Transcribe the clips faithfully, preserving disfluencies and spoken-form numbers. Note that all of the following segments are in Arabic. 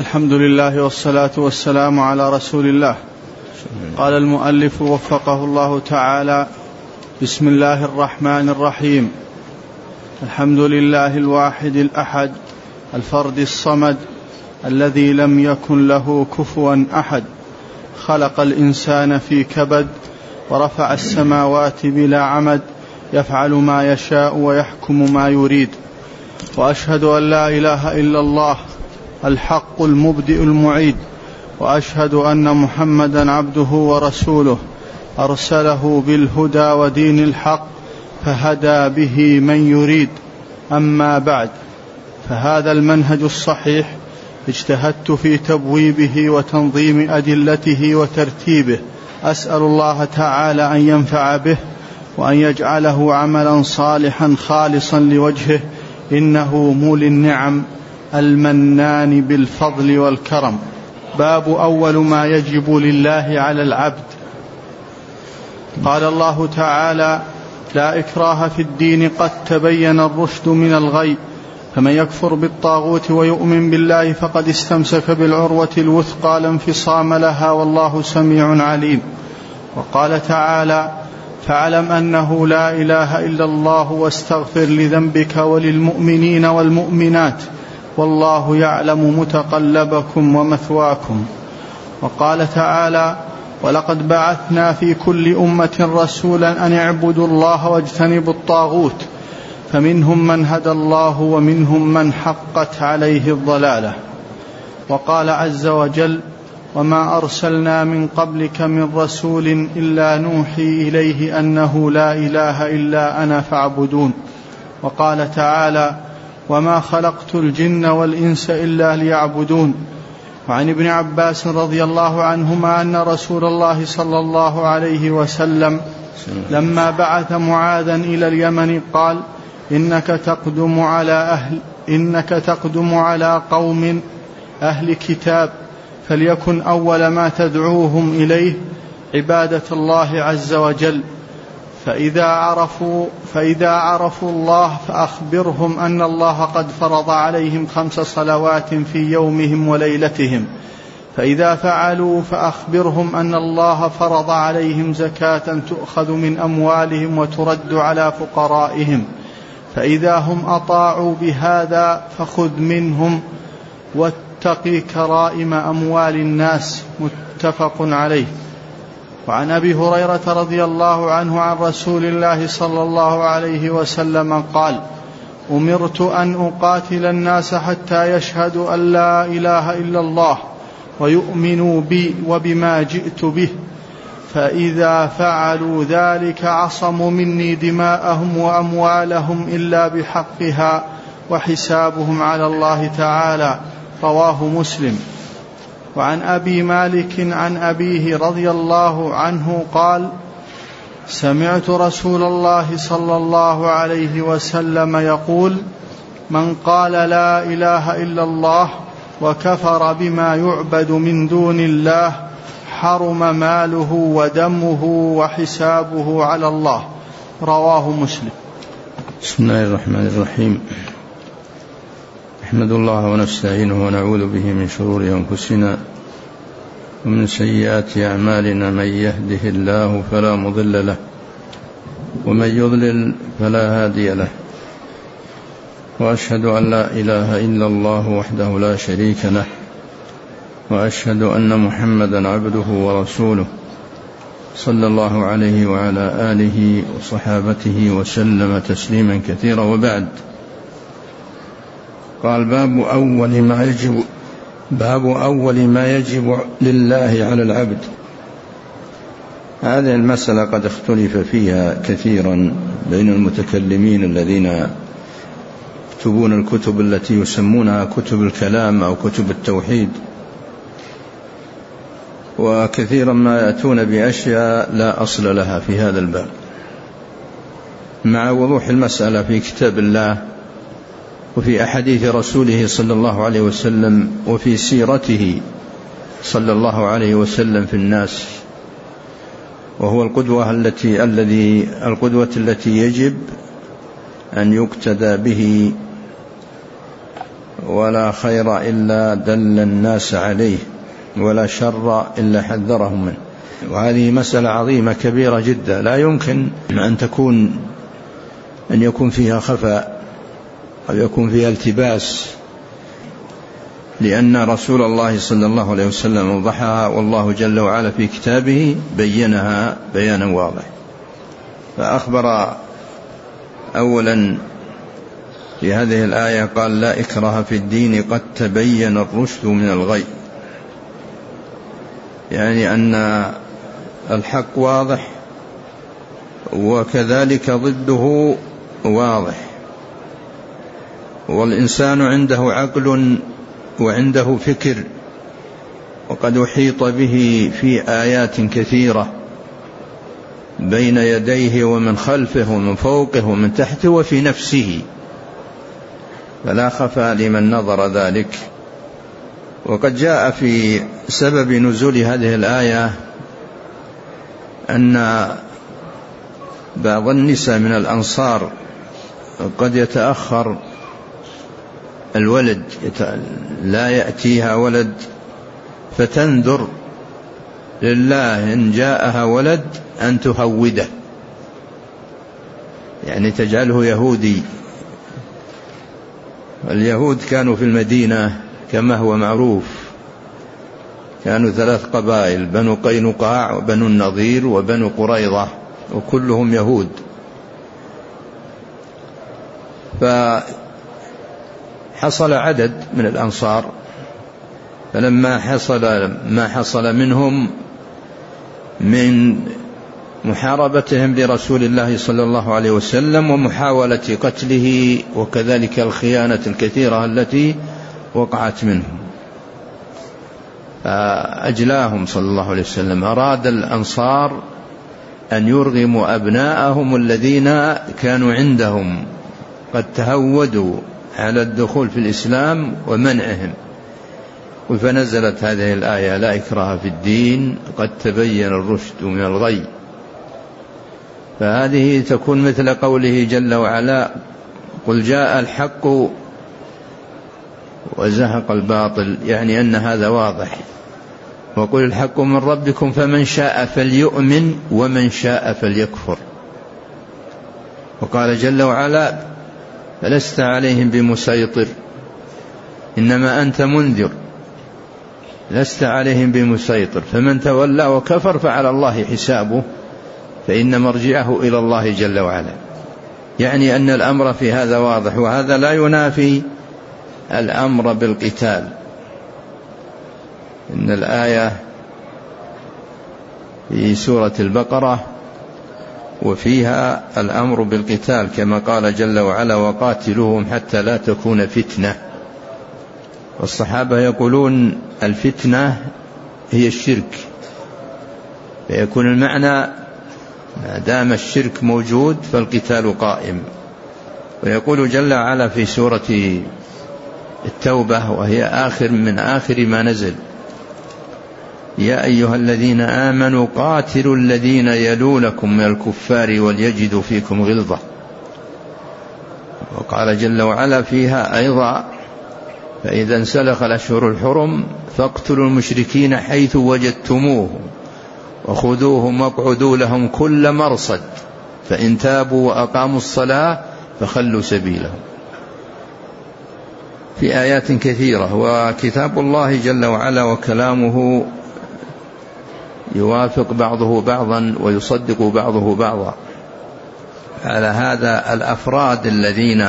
الحمد لله والصلاة والسلام على رسول الله. قال المؤلف وفقه الله تعالى: بسم الله الرحمن الرحيم. الحمد لله الواحد الأحد الفرد الصمد الذي لم يكن له كفوا أحد، خلق الإنسان في كبد ورفع السماوات بلا عمد، يفعل ما يشاء ويحكم ما يريد. وأشهد أن لا إله إلا الله الحق المبدئ المعيد، وأشهد أن محمدا عبده ورسوله أرسله بالهدى ودين الحق فهدى به من يريد. أما بعد، فهذا المنهج الصحيح اجتهدت في تبويبه وتنظيم أدلته وترتيبه، أسأل الله تعالى أن ينفع به وأن يجعله عملا صالحا خالصا لوجهه، إنه مولي النعم المنان بالفضل والكرم. باب أول ما يجب لله على العبد. قال الله تعالى: لا إكراه في الدين قد تبين الرشد من الغي، فمن يكفر بالطاغوت ويؤمن بالله فقد استمسك بالعروة الوثقى لا انفصام لها، والله سميع عليم. وقال تعالى: فاعلم أنه لا إله إلا الله واستغفر لذنبك وللمؤمنين والمؤمنات والله يعلم متقلبكم ومثواكم. وقال تعالى: ولقد بعثنا في كل أمة رسولا أن اعبدوا الله واجتنبوا الطاغوت، فمنهم من هدى الله ومنهم من حقت عليه الضلالة. وقال عز وجل: وما أرسلنا من قبلك من رسول إلا نوحي إليه أنه لا إله إلا أنا فاعبدون. وقال تعالى: وما خلقت الجن والإنس إلا ليعبدون. وعن ابن عباس رضي الله عنهما أن رسول الله صلى الله عليه وسلم لما بعث معاذا إلى اليمن قال: إنك تقدم على أهل إنك تقدم على قوم أهل كتاب، فليكن أول ما تدعوهم إليه عبادة الله عز وجل، فإذا عرفوا, فإذا عرفوا الله فأخبرهم أن الله قد فرض عليهم خمس صلوات في يومهم وليلتهم، فإذا فعلوا فأخبرهم أن الله فرض عليهم زكاة تؤخذ من أموالهم وترد على فقرائهم، فإذا هم أطاعوا بهذا فخذ منهم واتقي كرائم أموال الناس. متفق عليه. وعن أبي هريرة رضي الله عنه عن رسول الله صلى الله عليه وسلم قال: أمرت أن أقاتل الناس حتى يشهدوا أن لا إله إلا الله ويؤمنوا بي وبما جئت به، فإذا فعلوا ذلك عصموا مني دماءهم وأموالهم إلا بحقها وحسابهم على الله تعالى. رواه مسلم. وعن أبي مالك عن أبيه رضي الله عنه قال: سمعت رسول الله صلى الله عليه وسلم يقول: من قال لا إله إلا الله وكفر بما يعبد من دون الله حرم ماله ودمه وحسابه على الله. رواه مسلم. بسم الله الرحمن الرحيم. نحمد الله ونستعينه ونعوذ به من شرور أنفسنا ومن سيئات أعمالنا، من يهده الله فلا مضل له ومن يضلل فلا هادي له، وأشهد أن لا إله إلا الله وحده لا شريك له، وأشهد أن محمدا عبده ورسوله صلى الله عليه وعلى آله وصحابته وسلم تسليما كثيرا. وبعد، قال: باب أول ما يجب باب أول ما يجب لله على العبد. هذه المسألة قد اختلف فيها كثيرا بين المتكلمين الذين يكتبون الكتب التي يسمونها كتب الكلام أو كتب التوحيد، وكثيرا ما يأتون بأشياء لا أصل لها في هذا الباب، مع وضوح المسألة في كتاب الله وفي أحاديث رسوله صلى الله عليه وسلم وفي سيرته صلى الله عليه وسلم في الناس، وهو القدوة التي الذي القدوة التي يجب أن يقتدى به ولا خير إلا دل الناس عليه، ولا شر إلا حذرهم منه. وهذه مسألة عظيمة كبيرة جدا، لا يمكن أن تكون أن يكون فيها خفاء أو يكون فيها التباس، لأن رسول الله صلى الله عليه وسلم وضحها، والله جل وعلا في كتابه بينها بيانا واضح. فأخبر أولا في هذه الآية قال: لا إكراه في الدين قد تبين الرشد من الغي، يعني أن الحق واضح وكذلك ضده واضح، والإنسان عنده عقل وعنده فكر، وقد أحيط به في آيات كثيرة بين يديه ومن خلفه ومن فوقه ومن تحته وفي نفسه، فلا خفاء لمن نظر ذلك. وقد جاء في سبب نزول هذه الآية أن بعض النساء من الأنصار قد يتأخر الولد، لا يأتيها ولد، فتنذر لله إن جاءها ولد أن تهوده، يعني تجعله يهودي. اليهود كانوا في المدينة كما هو معروف، كانوا ثلاث قبائل: بنو قينقاع وبنو النضير وبنو قريظة، وكلهم يهود. فحصل عدد من الأنصار، فلما حصل ما حصل منهم من محاربتهم لرسول الله صلى الله عليه وسلم ومحاولة قتله، وكذلك الخيانة الكثيرة التي وقعت منهم، أجلاهم صلى الله عليه وسلم. أراد الأنصار أن يرغموا أبناءهم الذين كانوا عندهم قد تهودوا على الدخول في الإسلام ومنعهم، فنزلت هذه الآية: لا إكراه في الدين قد تبين الرشد من الغي. فهذه تكون مثل قوله جل وعلا: قل جاء الحق وزهق الباطل، يعني أن هذا واضح. وقل الحق من ربكم فمن شاء فليؤمن ومن شاء فليكفر. وقال جل وعلا: فلست عليهم بمسيطر إنما أنت منذر، لست عليهم بمسيطر، فمن تولى وكفر فعلى الله حسابه فإن مرجعه إلى الله جل وعلا. يعني أن الأمر في هذا واضح، وهذا لا ينافي الأمر بالقتال. إن الآية في سورة البقرة وفيها الأمر بالقتال، كما قال جل وعلا: وقاتلوهم حتى لا تكون فتنة. والصحابة يقولون الفتنة هي الشرك، فيكون المعنى ما دام الشرك موجود فالقتال قائم. ويقول جل وعلا في سورة التوبة، وهي آخر من آخر ما نزل: يا أيها الذين آمنوا قاتلوا الذين يلونكم من الكفار وليجدوا فيكم غلظة. وقال جل وعلا فيها أيضا: فإذا انسلخ الأشهر الحرم فاقتلوا المشركين حيث وجدتموهم وخذوهم واقعدوا لهم كل مرصد فإن تابوا وأقاموا الصلاة فخلوا سبيلهم. في آيات كثيرة. وكتاب الله جل وعلا وكلامه يوافق بعضه بعضا ويصدق بعضه بعضا. على هذا الأفراد الذين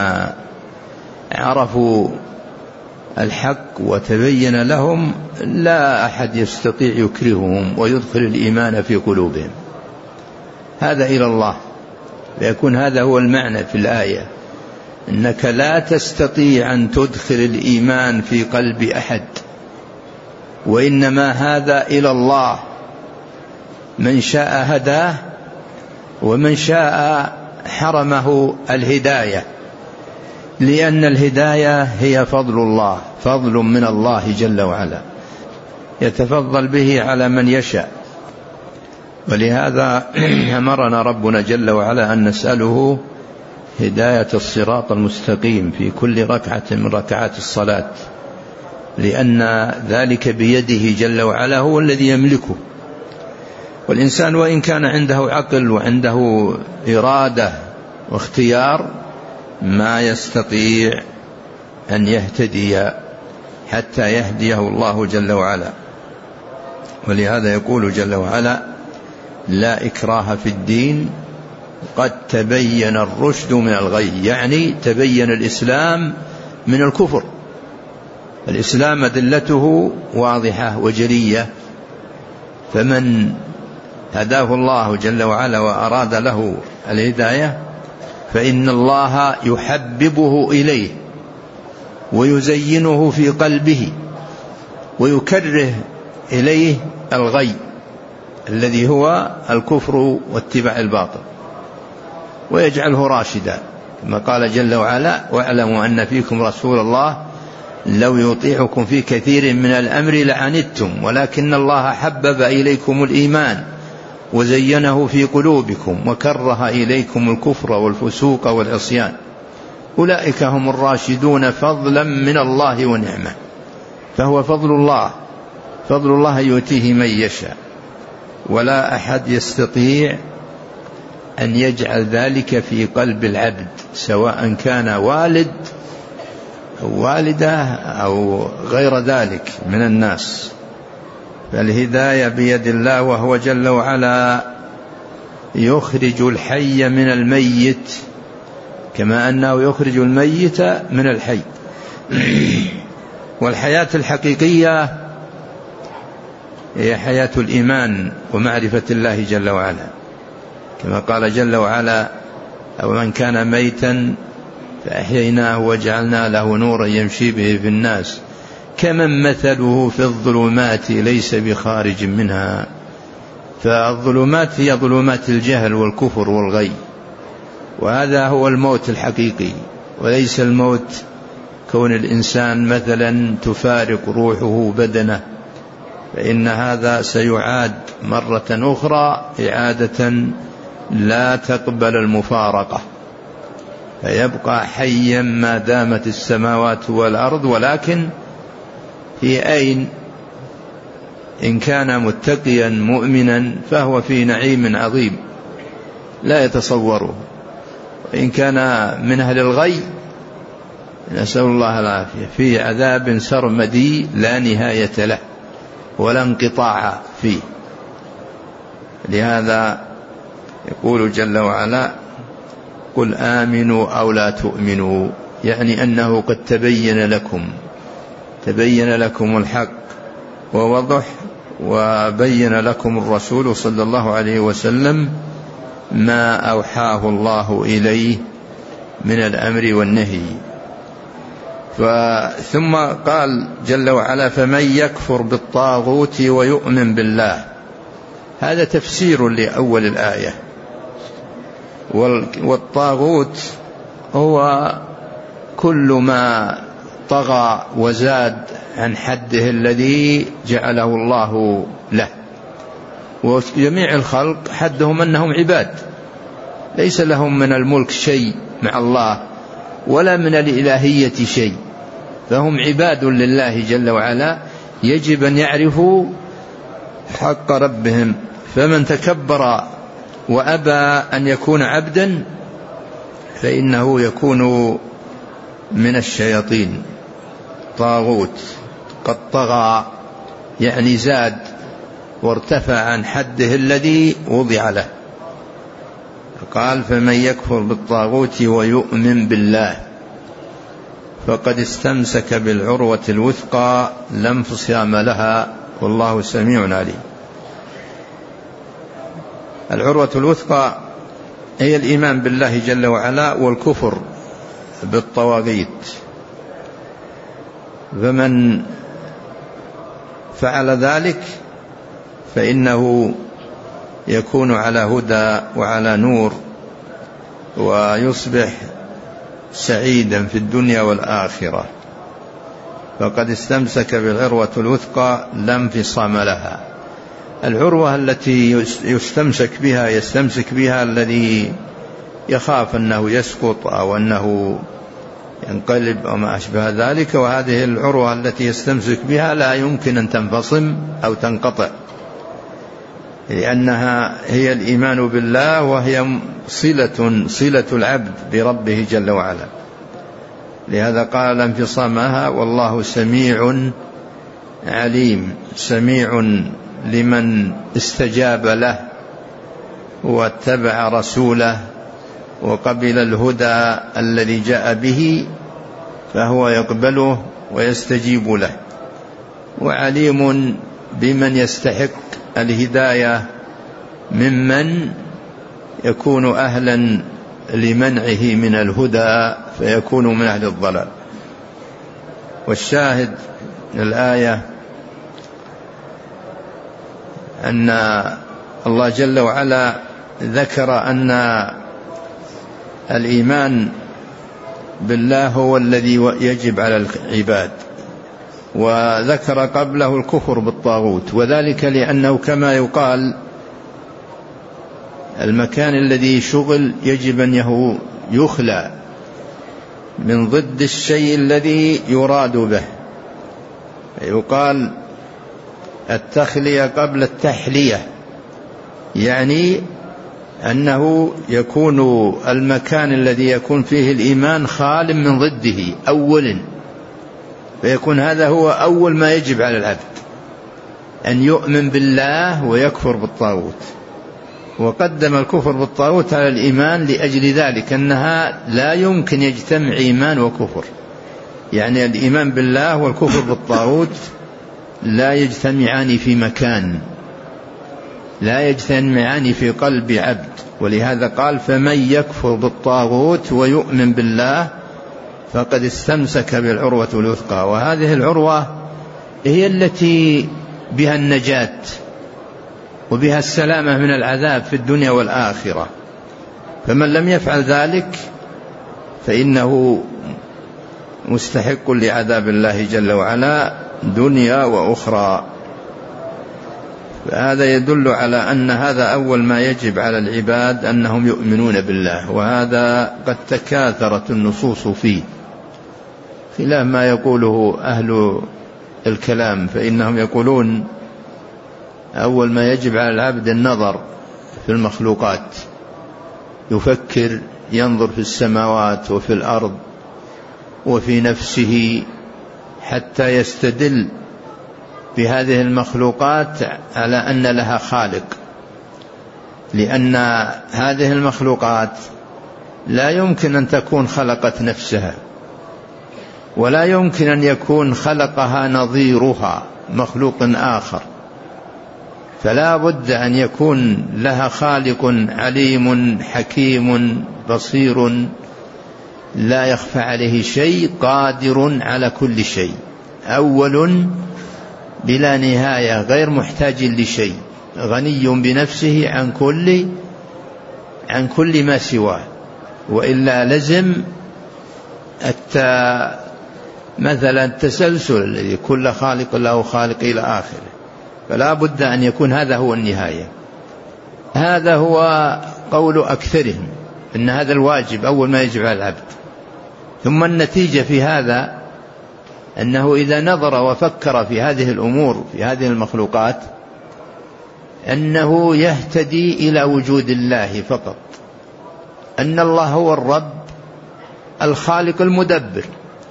عرفوا الحق وتبين لهم لا أحد يستطيع يكرههم ويدخل الإيمان في قلوبهم، هذا إلى الله. فيكون هذا هو المعنى في الآية، إنك لا تستطيع أن تدخل الإيمان في قلب أحد، وإنما هذا إلى الله، من شاء هداه ومن شاء حرمه الهداية، لأن الهداية هي فضل الله، فضل من الله جل وعلا يتفضل به على من يشاء. ولهذا أمرنا ربنا جل وعلا أن نسأله هداية الصراط المستقيم في كل ركعة من ركعات الصلاة، لأن ذلك بيده جل وعلا، هو الذي يملكه. والإنسان وإن كان عنده عقل وعنده إرادة واختيار ما يستطيع أن يهتدي حتى يهديه الله جل وعلا. ولهذا يقول جل وعلا: لا إكراه في الدين قد تبين الرشد من الغي، يعني تبين الإسلام من الكفر. الإسلام أدلته واضحة وجلية، فمن هداه الله جل وعلا وأراد له الهداية فإن الله يحببه إليه ويزينه في قلبه ويكره إليه الغي الذي هو الكفر واتباع الباطل، ويجعله راشدا، كما قال جل وعلا: واعلموا أن فيكم رسول الله لو يطيعكم في كثير من الأمر لعنتم ولكن الله حبب إليكم الإيمان وزينه في قلوبكم وكره إليكم الكفر والفسوق والعصيان أولئك هم الراشدون فضلا من الله ونعمة. فهو فضل الله، فضل الله يؤتيه من يشاء، ولا أحد يستطيع أن يجعل ذلك في قلب العبد، سواء كان والد أو والدة أو غير ذلك من الناس. فالهداية بيد الله، وهو جل وعلا يخرج الحي من الميت كما أنه يخرج الميت من الحي. والحياة الحقيقية هي حياة الإيمان ومعرفة الله جل وعلا، كما قال جل وعلا: أو من كان ميتا فأحييناه وجعلنا له نورا يمشي به في الناس كمن مثله في الظلمات ليس بخارج منها. فالظلمات هي ظلمات الجهل والكفر والغي، وهذا هو الموت الحقيقي، وليس الموت كون الإنسان مثلا تفارق روحه بدنه، فإن هذا سيعاد مرة أخرى إعادة لا تقبل المفارقة، فيبقى حيا ما دامت السماوات والأرض. ولكن في أين؟ إن كان متقيا مؤمنا فهو في نعيم عظيم لا يتصوره، وإن كان من أهل الغي نسأل الله العافية في عذاب سرمدي لا نهاية له ولا انقطاع فيه. لهذا يقول جل وعلا: قل آمنوا أو لا تؤمنوا، يعني أنه قد تبين لكم تبين لكم الحق ووضح، وبين لكم الرسول صلى الله عليه وسلم ما أوحاه الله إليه من الأمر والنهي. ثم قال جل وعلا: فمن يكفر بالطاغوت ويؤمن بالله. هذا تفسير لأول الآية. والطاغوت هو كل ما طغى وزاد عن حده الذي جعله الله له، وجميع الخلق حدهم أنهم عباد، ليس لهم من الملك شيء مع الله ولا من الإلهية شيء، فهم عباد لله جل وعلا، يجب أن يعرفوا حق ربهم. فمن تكبر وأبى أن يكون عبدا فإنه يكون من الشياطين، طاغوت قد طغى، يعني زاد وارتفع عن حده الذي وضع له. قال: فمن يكفر بالطاغوت ويؤمن بالله فقد استمسك بالعروة الوثقى لا انفصام لها والله سميع عليم. العروة الوثقى هي الإيمان بالله جل وعلا والكفر بالطواغيت. فمن فعل ذلك فإنه يكون على هدى وعلى نور، ويصبح سعيدا في الدنيا والآخرة. فقد استمسك بالعروة الوثقى لا انفصام لها. العروة التي يستمسك بها يستمسك بها الذي يخاف أنه يسقط أو أنه ينقلب أو ما أشبه ذلك. وهذه العروة التي يستمسك بها لا يمكن أن تنفصم أو تنقطع، لأنها هي الإيمان بالله، وهي صلة صلة العبد بربه جل وعلا. لهذا قال انفصامها والله سميع عليم، سميع لمن استجاب له واتبع رسوله وقبل الهدى الذي جاء به، فهو يقبله ويستجيب له. وعليم بمن يستحق الهداية ممن يكون أهلا لمنعه من الهدى فيكون من أهل الضلال. والشاهد الآية أن الله جل وعلا ذكر أن الإيمان بالله هو الذي يجب على العباد، وذكر قبله الكفر بالطاغوت، وذلك لأنه كما يقال المكان الذي شغل يجب أن يخلى من ضد الشيء الذي يراد به. يقال التخلية قبل التحلية، يعني أنه يكون المكان الذي يكون فيه الإيمان خال من ضده أولا، فيكون هذا هو أول ما يجب على العبد، أن يؤمن بالله ويكفر بالطاغوت. وقدم الكفر بالطاغوت على الإيمان لأجل ذلك أنها لا يمكن يجتمع إيمان وكفر، يعني الإيمان بالله والكفر بالطاغوت لا يجتمعان في مكان، لا يجتمعان في قلب عبد. ولهذا قال فمن يكفر بالطاغوت ويؤمن بالله فقد استمسك بالعروة الوثقى. وهذه العروة هي التي بها النجاة وبها السلامة من العذاب في الدنيا والآخرة. فمن لم يفعل ذلك فإنه مستحق لعذاب الله جل وعلا دنيا وأخرى. فهذا يدل على أن هذا أول ما يجب على العباد أنهم يؤمنون بالله، وهذا قد تكاثرت النصوص فيه، خلاف ما يقوله أهل الكلام، فإنهم يقولون أول ما يجب على العبد النظر في المخلوقات، يفكر ينظر في السماوات وفي الأرض وفي نفسه حتى يستدل بهذه المخلوقات على أن لها خالق، لأن هذه المخلوقات لا يمكن أن تكون خلقت نفسها، ولا يمكن أن يكون خلقها نظيرها مخلوق آخر، فلا بد أن يكون لها خالق عليم حكيم بصير لا يخفى عليه شيء، قادر على كل شيء، أول بلا نهاية، غير محتاج لشيء، غني بنفسه عن كل عن كل ما سواه. وإلا لزم مثلا التسلسل الذي كل خالق له خالق إلى آخره، فلا بد أن يكون هذا هو النهاية. هذا هو قول أكثرهم إن هذا الواجب أول ما يجب على العبد. ثم النتيجة في هذا أنه إذا نظر وفكر في هذه الأمور في هذه المخلوقات أنه يهتدي إلى وجود الله فقط، أن الله هو الرب الخالق المدبر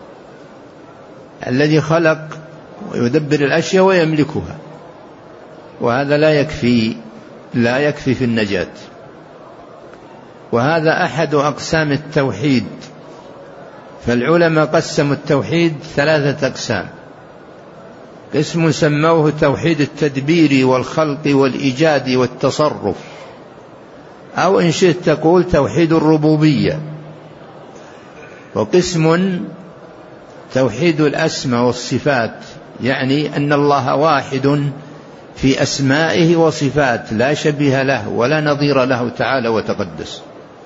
الذي خلق ويدبر الأشياء ويملكها، وهذا لا يكفي لا يكفي في النجاة. وهذا أحد أقسام التوحيد. فالعلماء قسموا التوحيد ثلاثة أقسام: قسم سموه توحيد التدبير والخلق والإيجاد والتصرف، أو إن شئت تقول توحيد الربوبية. وقسم توحيد الأسماء والصفات، يعني أن الله واحد في أسمائه وصفات لا شبيه له ولا نظير له تعالى وتقدس.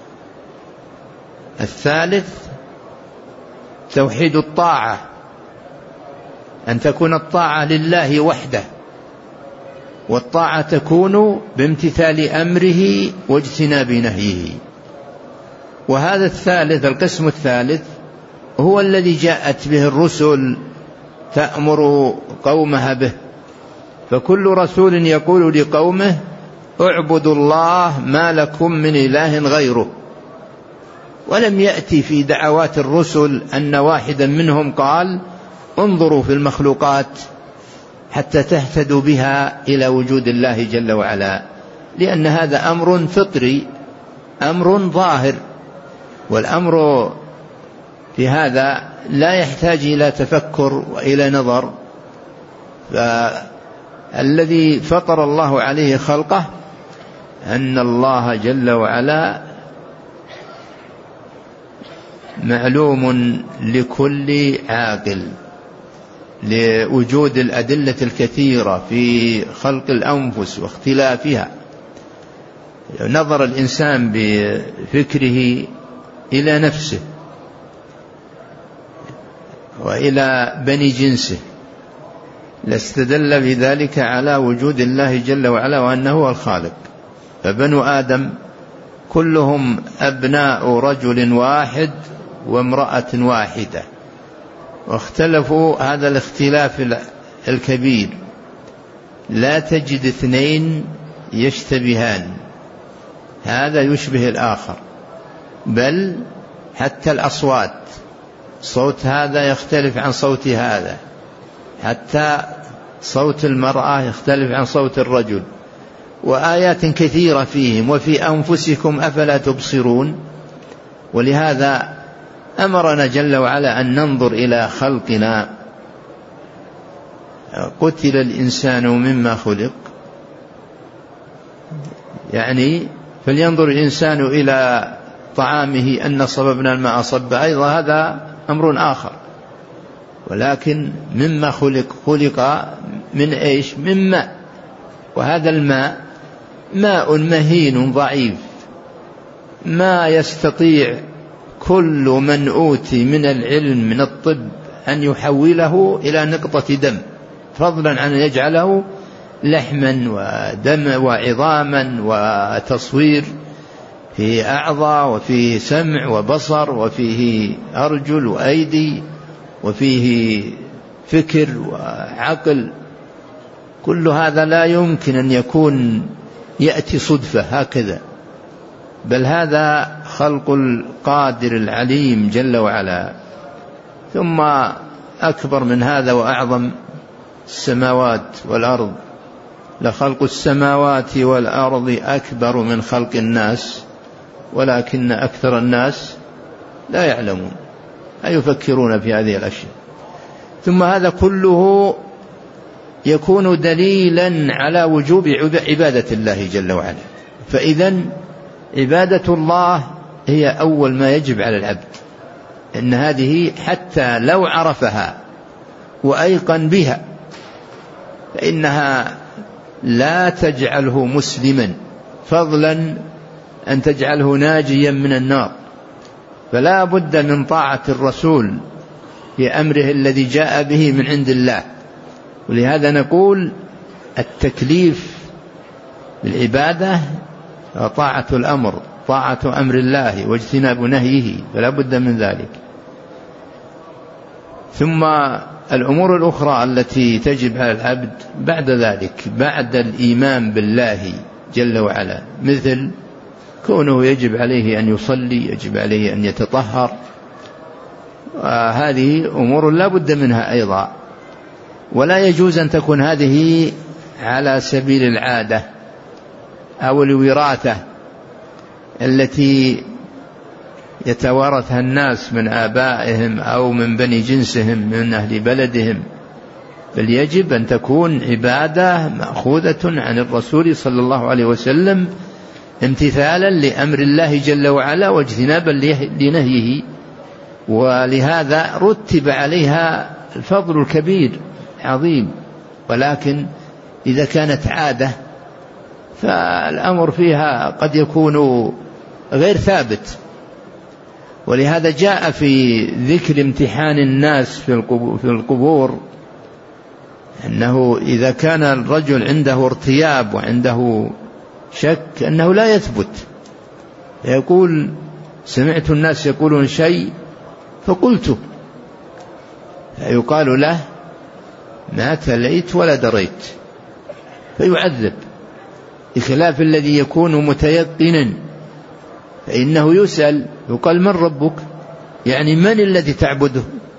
الثالث توحيد الطاعة، أن تكون الطاعة لله وحده، والطاعة تكون بامتثال أمره واجتناب نهيه. وهذا الثالث، القسم الثالث، هو الذي جاءت به الرسل تأمر قومها به، فكل رسول يقول لقومه اعبدوا الله ما لكم من إله غيره. ولم يأتي في دعوات الرسل أن واحدا منهم قال انظروا في المخلوقات حتى تهتدوا بها إلى وجود الله جل وعلا، لأن هذا أمر فطري، أمر ظاهر، والأمر في هذا لا يحتاج إلى تفكر وإلى نظر. فالذي فطر الله عليه خلقه أن الله جل وعلا معلوم لكل عاقل، لوجود الأدلة الكثيرة في خلق الأنفس واختلافها. نظر الإنسان بفكره إلى نفسه وإلى بني جنسه لاستدل بذلك على وجود الله جل وعلا وأنه هو الخالق. فبنو آدم كلهم أبناء رجل واحد وامرأة واحدة، واختلفوا هذا الاختلاف الكبير، لا تجد اثنين يشتبهان، هذا يشبه الآخر، بل حتى الأصوات، صوت هذا يختلف عن صوت هذا، حتى صوت المرأة يختلف عن صوت الرجل، وآيات كثيرة فيهم وفي أنفسكم أفلا تبصرون. ولهذا أمرنا جل وعلا أن ننظر إلى خلقنا. قتل الإنسان مما خلق، يعني فلينظر الإنسان إلى طعامه أن صببنا الماء صبا، أيضا هذا أمر آخر، ولكن مما خلق، خلق من إيش؟ من ماء، وهذا الماء ماء مهين ضعيف، ما يستطيع كل من أوتي من العلم من الطب أن يحوله إلى نقطة دم، فضلا عن أن يجعله لحما ودم وعظاما وتصوير، فيه أعضاء وفيه سمع وبصر وفيه أرجل وأيدي وفيه فكر وعقل. كل هذا لا يمكن أن يكون يأتي صدفة هكذا، بل هذا خلق القادر العليم جل وعلا. ثم أكبر من هذا وأعظم السماوات والأرض، لخلق السماوات والأرض أكبر من خلق الناس ولكن أكثر الناس لا يعلمون، لا يفكرون في هذه الأشياء. ثم هذا كله يكون دليلا على وجوب عبادة الله جل وعلا. فإذن عبادة الله هي أول ما يجب على العبد، إن هذه حتى لو عرفها وأيقن بها فإنها لا تجعله مسلما، فضلا أن تجعله ناجيا من النار. فلا بد من طاعة الرسول في أمره الذي جاء به من عند الله. ولهذا نقول التكليف بالعبادة طاعة الأمر، طاعة أمر الله واجتناب نهيه، فلا بد من ذلك. ثم الأمور الأخرى التي تجب على العبد بعد ذلك، بعد الإيمان بالله جل وعلا، مثل كونه يجب عليه أن يصلي، يجب عليه أن يتطهر، هذه أمور لا بد منها أيضا، ولا يجوز أن تكون هذه على سبيل العادة أو الوراثة التي يتوارثها الناس من آبائهم أو من بني جنسهم من أهل بلدهم، بل يجب أن تكون عبادة مأخوذة عن الرسول صلى الله عليه وسلم امتثالا لأمر الله جل وعلا واجتنابا لنهيه. ولهذا رتب عليها الفضل الكبير عظيم. ولكن إذا كانت عادة فالأمر فيها قد يكون غير ثابت. ولهذا جاء في ذكر امتحان الناس في القبور أنه إذا كان الرجل عنده ارتياب وعنده شك أنه لا يثبت، يقول سمعت الناس يقولون شيء فقلته، فيقال له ما تليت ولا دريت، فيعذب، بخلاف الذي يكون متيقنا فإنه يسأل يقال من ربك، يعني من الذي تعبده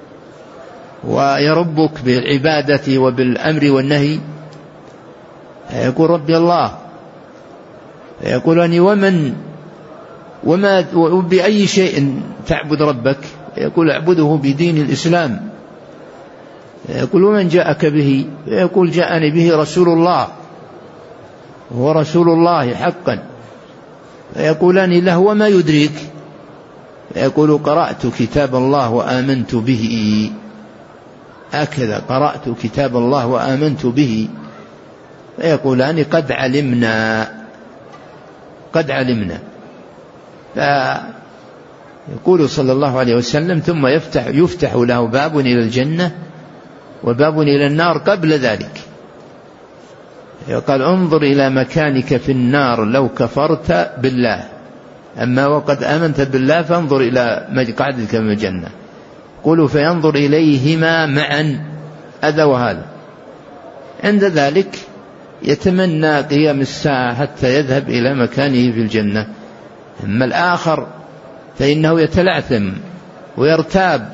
ويربك بالعبادة وبالأمر والنهي، يقول ربي الله، يقول أني ومن وما وبأي شيء تعبد ربك، يقول أعبده بدين الإسلام، يقول ومن جاءك به، يقول جاءني به رسول الله، هو رسول الله حقا، يقولان له وما يدريك، يقول قرأت كتاب الله وآمنت به، هكذا قرأت كتاب الله وآمنت به، فيقولان قد علمنا قد علمنا. فيقول صلى الله عليه وسلم ثم يفتح, يفتح له باب إلى الجنة وباب إلى النار قبل ذلك، يقال انظر إلى مكانك في النار لو كفرت بالله، أما وقد آمنت بالله فانظر إلى مقعدك في الجنة. قولوا فينظر إليهما معا، هذا وهذا، عند ذلك يتمنى قيام الساعة حتى يذهب إلى مكانه في الجنة. أما الآخر فإنه يتلعثم ويرتاب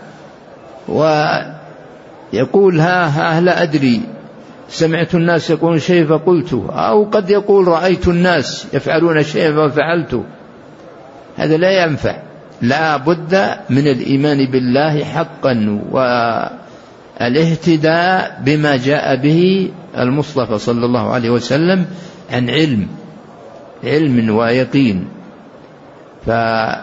ويقول ها ها لا أدري، سمعت الناس يقولون شيء فقلته، أو قد يقول رأيت الناس يفعلون شيء ففعلته، هذا لا ينفع. لا بد من الإيمان بالله حقا والاهتداء بما جاء به المصطفى صلى الله عليه وسلم عن علم علم ويقين. فهذا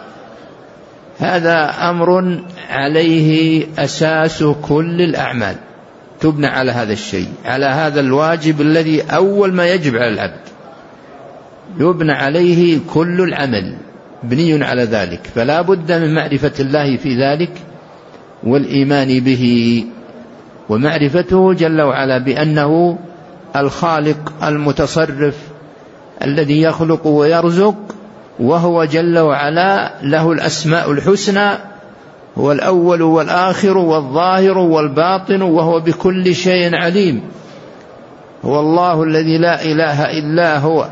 أمر عليه أساس كل الأعمال، تبنى على هذا الشيء، على هذا الواجب الذي أول ما يجب على العبد، يبنى عليه كل العمل بني على ذلك. فلا بد من معرفة الله في ذلك والإيمان به، ومعرفته جل وعلا بأنه الخالق المتصرف الذي يخلق ويرزق، وهو جل وعلا له الأسماء الحسنى، هو الأول والآخر والظاهر والباطن، وهو بكل شيء عليم. هو الله الذي لا إله إلا هو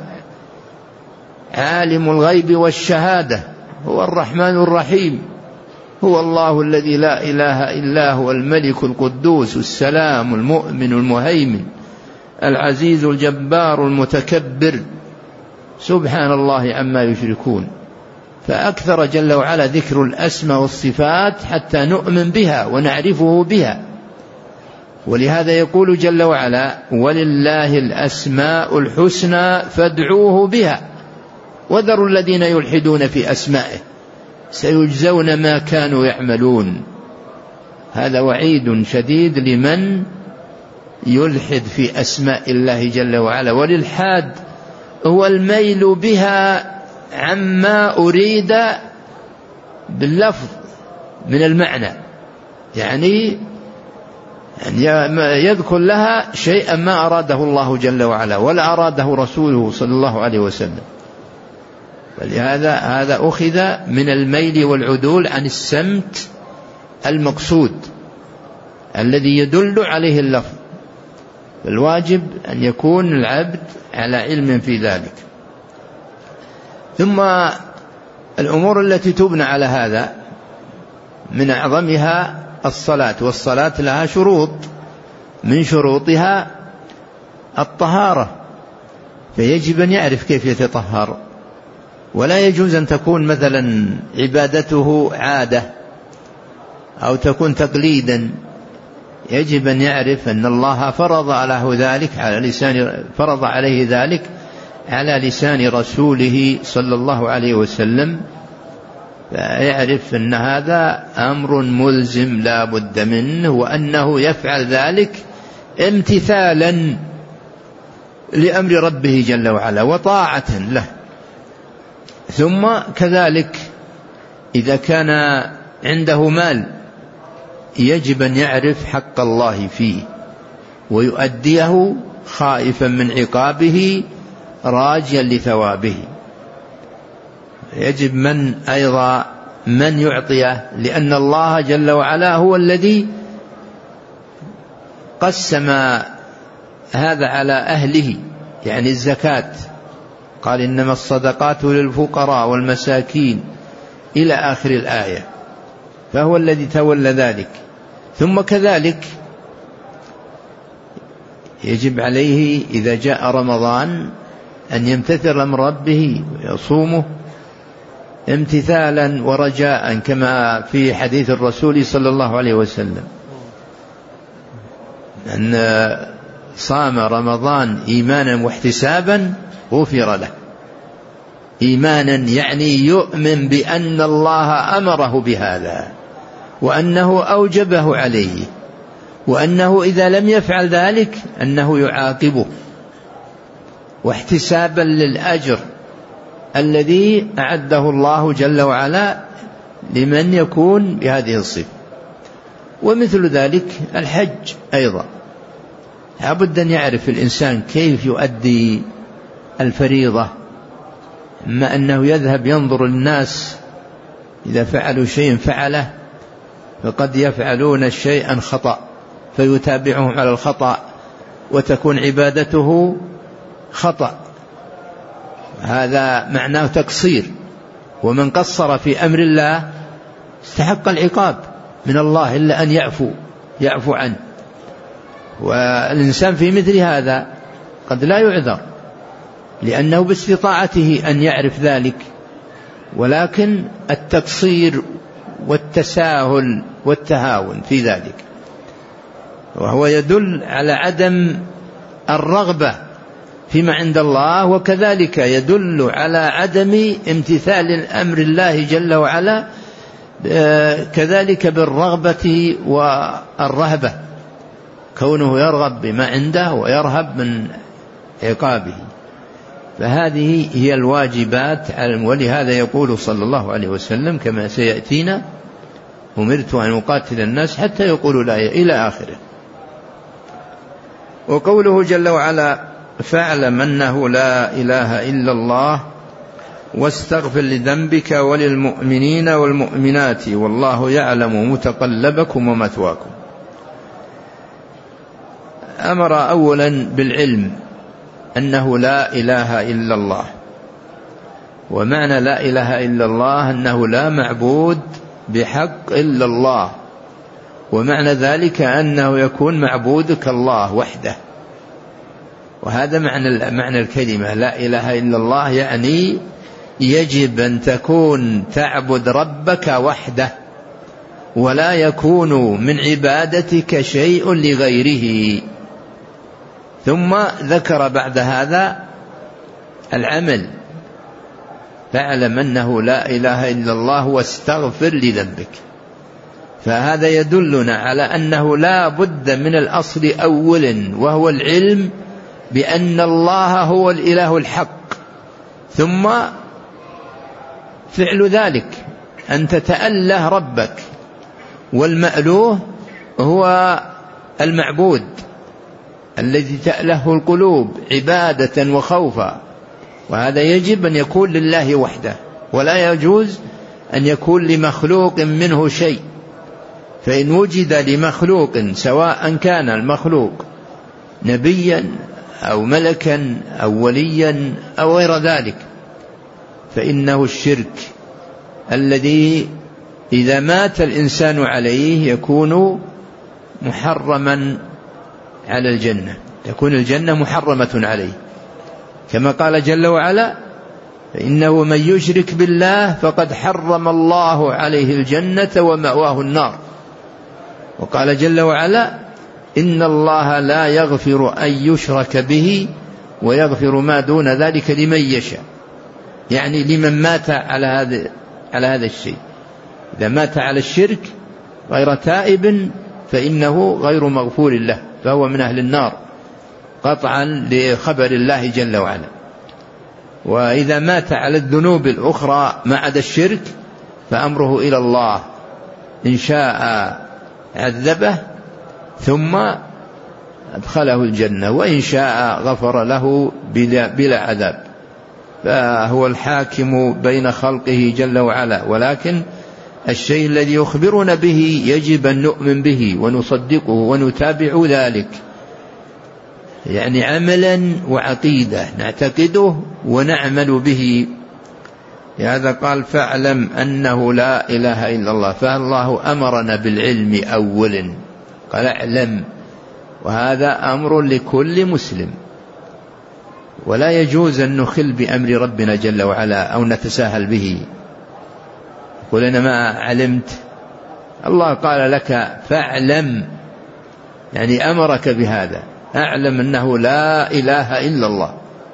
عالم الغيب والشهادة، هو الرحمن الرحيم. هو الله الذي لا إله إلا هو الملك القدوس السلام المؤمن المهيمن العزيز الجبار المتكبر، سبحان الله عما يشركون. فأكثر جل وعلا ذكر الأسماء والصفات حتى نؤمن بها ونعرفه بها. ولهذا يقول جل وعلا ولله الأسماء الحسنى فادعوه بها وذروا الذين يلحدون في أسمائه سيجزون ما كانوا يعملون. هذا وعيد شديد لمن يلحد في أسماء الله جل وعلا. والإلحاد هو الميل بها عما أريد باللفظ من المعنى، يعني يذكر لها شيئا ما أراده الله جل وعلا ولا أراده رسوله صلى الله عليه وسلم. ولهذا هذا أخذ من الميل والعدول عن السمت المقصود الذي يدل عليه اللفظ. الواجب أن يكون العبد على علم في ذلك. ثم الأمور التي تبنى على هذا من أعظمها الصلاة، والصلاة لها شروط، من شروطها الطهارة، فيجب أن يعرف كيف يتطهر. ولا يجوز أن تكون مثلا عبادته عادة أو تكون تقليدا، يجب أن يعرف أن الله فرض له ذلك على لسان فرض عليه ذلك على لسان رسوله صلى الله عليه وسلم، فيعرف أن هذا أمر ملزم لا بد منه، وأنه يفعل ذلك امتثالا لأمر ربه جل وعلا وطاعة له. ثم كذلك إذا كان عنده مال يجب أن يعرف حق الله فيه ويؤديه خائفا من عقابه راجيا لثوابه. يجب من أيضا من يعطيه، لأن الله جل وعلا هو الذي قسم هذا على أهله، يعني الزكاة، قال إنما الصدقات للفقراء والمساكين إلى آخر الآية، فهو الذي تولى ذلك. ثم كذلك يجب عليه إذا جاء رمضان أن يمتثل أمر ربه ويصومه امتثالا ورجاء، كما في حديث الرسول صلى الله عليه وسلم أن صام رمضان إيمانا واحتسابا غفر له. إيمانا يعني يؤمن بأن الله أمره بهذا وأنه أوجبه عليه، وأنه إذا لم يفعل ذلك أنه يعاقبه، واحتسابا للأجر الذي أعده الله جل وعلا لمن يكون بهذه الصفة. ومثل ذلك الحج أيضا، لابد أن يعرف الإنسان كيف يؤدي الفريضة، أما أنه يذهب ينظر الناس إذا فعلوا شيء فعله، فقد يفعلون شيئا خطأ فيتابعهم على الخطأ وتكون عبادته خطأ، هذا معناه تقصير، ومن قصر في أمر الله استحق العقاب من الله إلا أن يعفو يعفو عنه. والإنسان في مثل هذا قد لا يعذر لأنه باستطاعته أن يعرف ذلك، ولكن التقصير والتساهل والتهاون في ذلك، وهو يدل على عدم الرغبة فيما عند الله، وكذلك يدل على عدم امتثال أمر الله جل وعلا، كذلك بالرغبة والرهبة، كونه يرغب بما عنده ويرهب من عقابه. فهذه هي الواجبات، ولهذا يقول صلى الله عليه وسلم كما سيأتينا: أمرت أن أقاتل الناس حتى يقولوا لا إلى آخره. وقوله جل وعلا: فاعلم أنه لا إله إلا الله واستغفر لذنبك وللمؤمنين والمؤمنات والله يعلم متقلبكم ومثواكم. أمر أولا بالعلم أنه لا إله إلا الله، ومعنى لا إله إلا الله أنه لا معبود بحق إلا الله، ومعنى ذلك أنه يكون معبودك الله وحده. وهذا معنى معنى الكلمة لا إله إلا الله، يعني يجب أن تكون تعبد ربك وحده، ولا يكون من عبادتك شيء لغيره. ثم ذكر بعد هذا العمل: فاعلم أنه لا إله إلا الله واستغفر لذنبك. فهذا يدلنا على أنه لا بد من الأصل أولا، وهو العلم بأن الله هو الإله الحق، ثم فعل ذلك أن تتأله ربك، والمألوه هو المعبود الذي تأله القلوب عبادة وخوفا، وهذا يجب أن يكون لله وحده، ولا يجوز أن يكون لمخلوق منه شيء. فإن وجد لمخلوق، سواء كان المخلوق نبيا أو ملكا أو وليا أو غير ذلك، فإنه الشرك الذي إذا مات الإنسان عليه يكون محرما على الجنة، تكون الجنة محرمة عليه، كما قال جل وعلا: فإنه من يشرك بالله فقد حرم الله عليه الجنة ومأواه النار. وقال جل وعلا: إن الله لا يغفر أن يشرك به ويغفر ما دون ذلك لمن يشاء، يعني لمن مات على هذا على هذا الشيء. إذا مات على الشرك غير تائب فإنه غير مغفور له، فهو من أهل النار قطعا لخبر الله جل وعلا. وإذا مات على الذنوب الأخرى ما عدا الشرك فأمره إلى الله، إن شاء عذبه ثم أدخله الجنة، وإن شاء غفر له بلا, بلا عذاب، فهو الحاكم بين خلقه جل وعلا. ولكن الشيء الذي يخبرون به يجب أن نؤمن به ونصدقه ونتابع ذلك، يعني عملا وعقيدة نعتقده ونعمل به. لهذا قال فاعلم أنه لا إله إلا الله، فالله أمرنا بالعلم أولا، قال اعلم، وهذا أمر لكل مسلم، ولا يجوز أن نخل بأمر ربنا جل وعلا أو نتساهل به، قل أنا ما علمت. الله قال لك فاعلم، يعني أمرك بهذا، أعلم أنه لا إله إلا الله.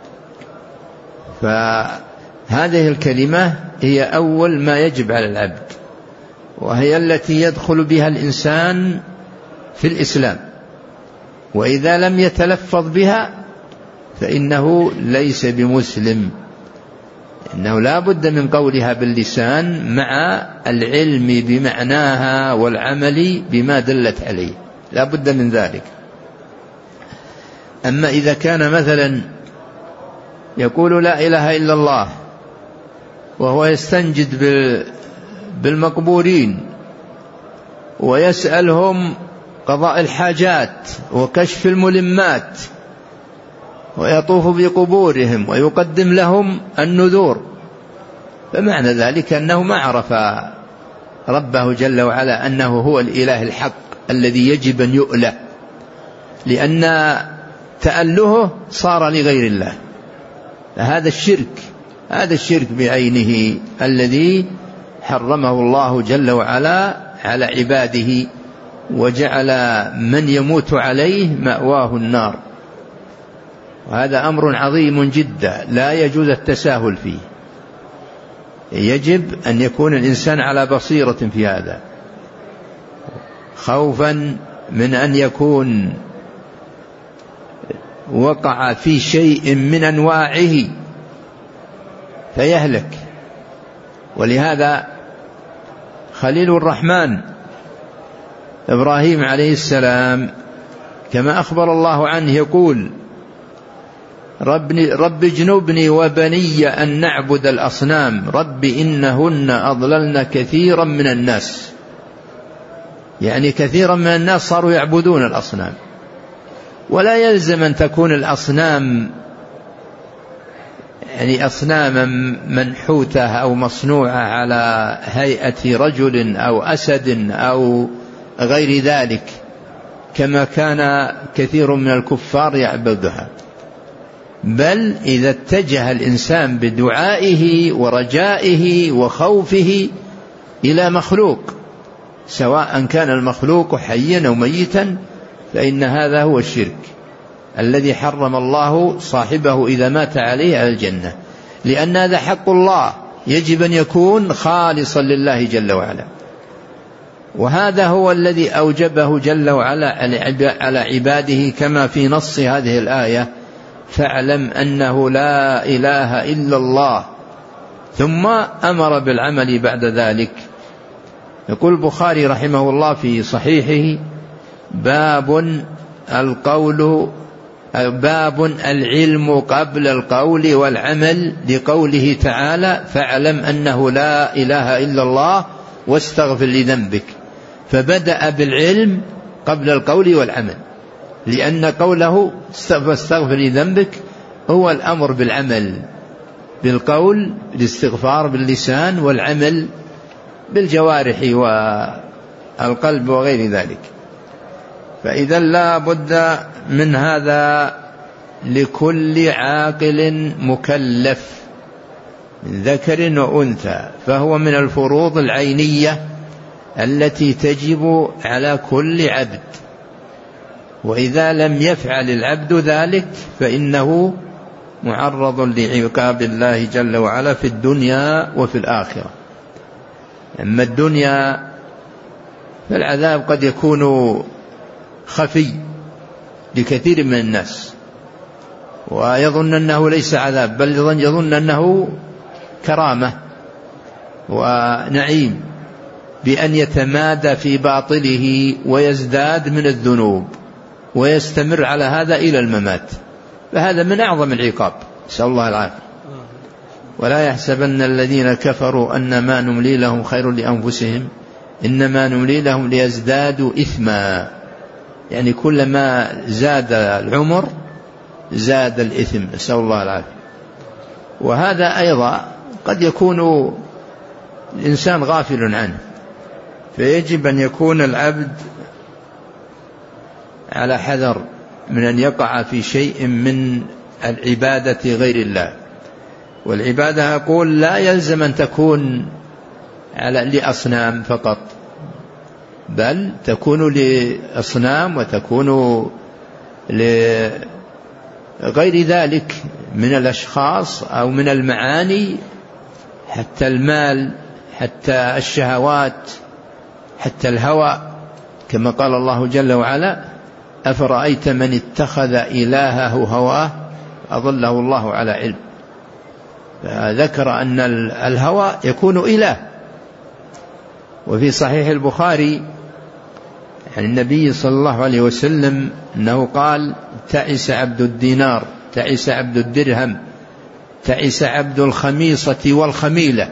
فهذه الكلمة هي أول ما يجب على العبد، وهي التي يدخل بها الإنسان في الإسلام، وإذا لم يتلفظ بها فإنه ليس بمسلم، إنه لا بد من قولها باللسان مع العلم بمعناها والعمل بما دلت عليه، لا بد من ذلك. أما إذا كان مثلا يقول لا إله إلا الله وهو يستنجد بالمقبورين ويسألهم قضاء الحاجات وكشف الملمات ويطوف بقبورهم ويقدم لهم النذور، فمعنى ذلك أنه ما عرف ربه جل وعلا أنه هو الإله الحق الذي يجب أن يؤله، لأن تألهه صار لغير الله. هذا الشرك، هذا الشرك بعينه الذي حرمه الله جل وعلا على عباده، وجعل من يموت عليه مأواه النار، وهذا أمر عظيم جدا لا يجوز التساهل فيه. يجب أن يكون الإنسان على بصيرة في هذا، خوفا من أن يكون وقع في شيء من أنواعه فيهلك. ولهذا خليل الرحمن إبراهيم عليه السلام كما أخبر الله عنه يقول رب, رب اجنبني وبني أن نعبد الأصنام رب إنهن أضللن كثيرا من الناس، يعني كثيرا من الناس صاروا يعبدون الأصنام. ولا يلزم أن تكون الأصنام يعني أصناما منحوتة أو مصنوعة على هيئة رجل أو أسد أو غير ذلك كما كان كثير من الكفار يعبدها، بل إذا اتجه الإنسان بدعائه ورجائه وخوفه إلى مخلوق، سواء كان المخلوق حيا أو ميتا، فإن هذا هو الشرك الذي حرم الله صاحبه إذا مات عليه على الجنة، لأن هذا حق الله يجب أن يكون خالصا لله جل وعلا، وهذا هو الذي أوجبه جل وعلا على عباده كما في نص هذه الآية فاعلم أنه لا إله إلا الله، ثم أمر بالعمل بعد ذلك. يقول البخاري رحمه الله في صحيحه باب القول باب العلم قبل القول والعمل، لقوله تعالى فاعلم أنه لا إله إلا الله واستغفر لذنبك، فبدأ بالعلم قبل القول والعمل، لأن قوله استغفر لذنبك هو الأمر بالعمل، بالقول بالاستغفار باللسان، والعمل بالجوارح والقلب وغير ذلك. فإذا لا بد من هذا لكل عاقل مكلف من ذكر وأنثى، فهو من الفروض العينية التي تجب على كل عبد، وإذا لم يفعل العبد ذلك فإنه معرض لعقاب الله جل وعلا في الدنيا وفي الآخرة. أما الدنيا فالعذاب قد يكون خفي لكثير من الناس، ويظن أنه ليس عذاب، بل يظن أنه كرامة ونعيم، بأن يتمادى في باطله ويزداد من الذنوب ويستمر على هذا إلى الممات، فهذا من أعظم العقاب، نسأل الله العافية. ولا يحسبن الذين كفروا أنما نملي لهم خير لأنفسهم إنما نملي لهم ليزدادوا إثما، يعني كلما زاد العمر زاد الإثم، نسأل الله العافية. وهذا أيضا قد يكون الإنسان غافل عنه، فيجب أن يكون العبد على حذر من أن يقع في شيء من العبادة غير الله. والعبادة أقول لا يلزم أن تكون على لأصنام فقط، بل تكون لأصنام وتكون لغير ذلك من الأشخاص أو من المعاني، حتى المال، حتى الشهوات، حتى الهوى، كما قال الله جل وعلا: أفرأيت من اتخذ إلهه هواه أضله الله على علم. ذكر أن الهوى يكون إله. وفي صحيح البخاري عن النبي صلى الله عليه وسلم أنه قال: تعس عبد الدينار، تعس عبد الدرهم، تعس عبد الخميصة والخميلة،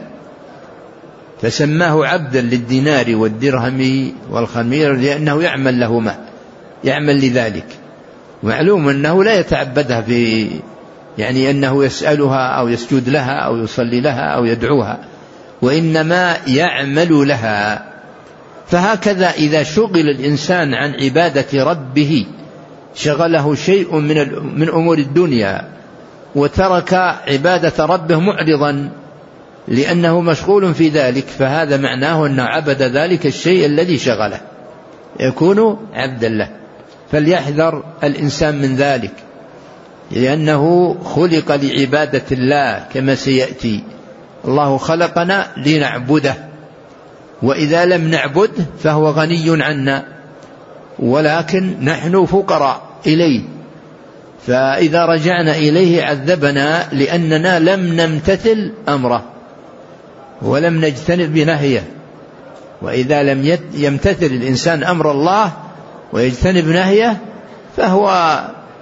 فسماه عبدا للدينار والدرهم والخميلة لأنه يعمل لهما، يعمل لذلك. معلوم أنه لا يتعبدها في يعني أنه يسألها أو يسجد لها أو يصلي لها أو يدعوها، وإنما يعمل لها. فهكذا إذا شغل الإنسان عن عبادة ربه، شغله شيء من من أمور الدنيا وترك عبادة ربه معرضا لأنه مشغول في ذلك، فهذا معناه أنه عبد ذلك الشيء الذي شغله، يكون عبدا له. فليحذر الإنسان من ذلك، لأنه خلق لعبادة الله كما سيأتي. الله خلقنا لنعبده، وإذا لم نعبده فهو غني عنا، ولكن نحن فقراء إليه، فإذا رجعنا إليه عذبنا لأننا لم نمتثل أمره ولم نجتنب بنهيه. وإذا لم يمتثل الإنسان أمر الله ويجتنب نهيه فهو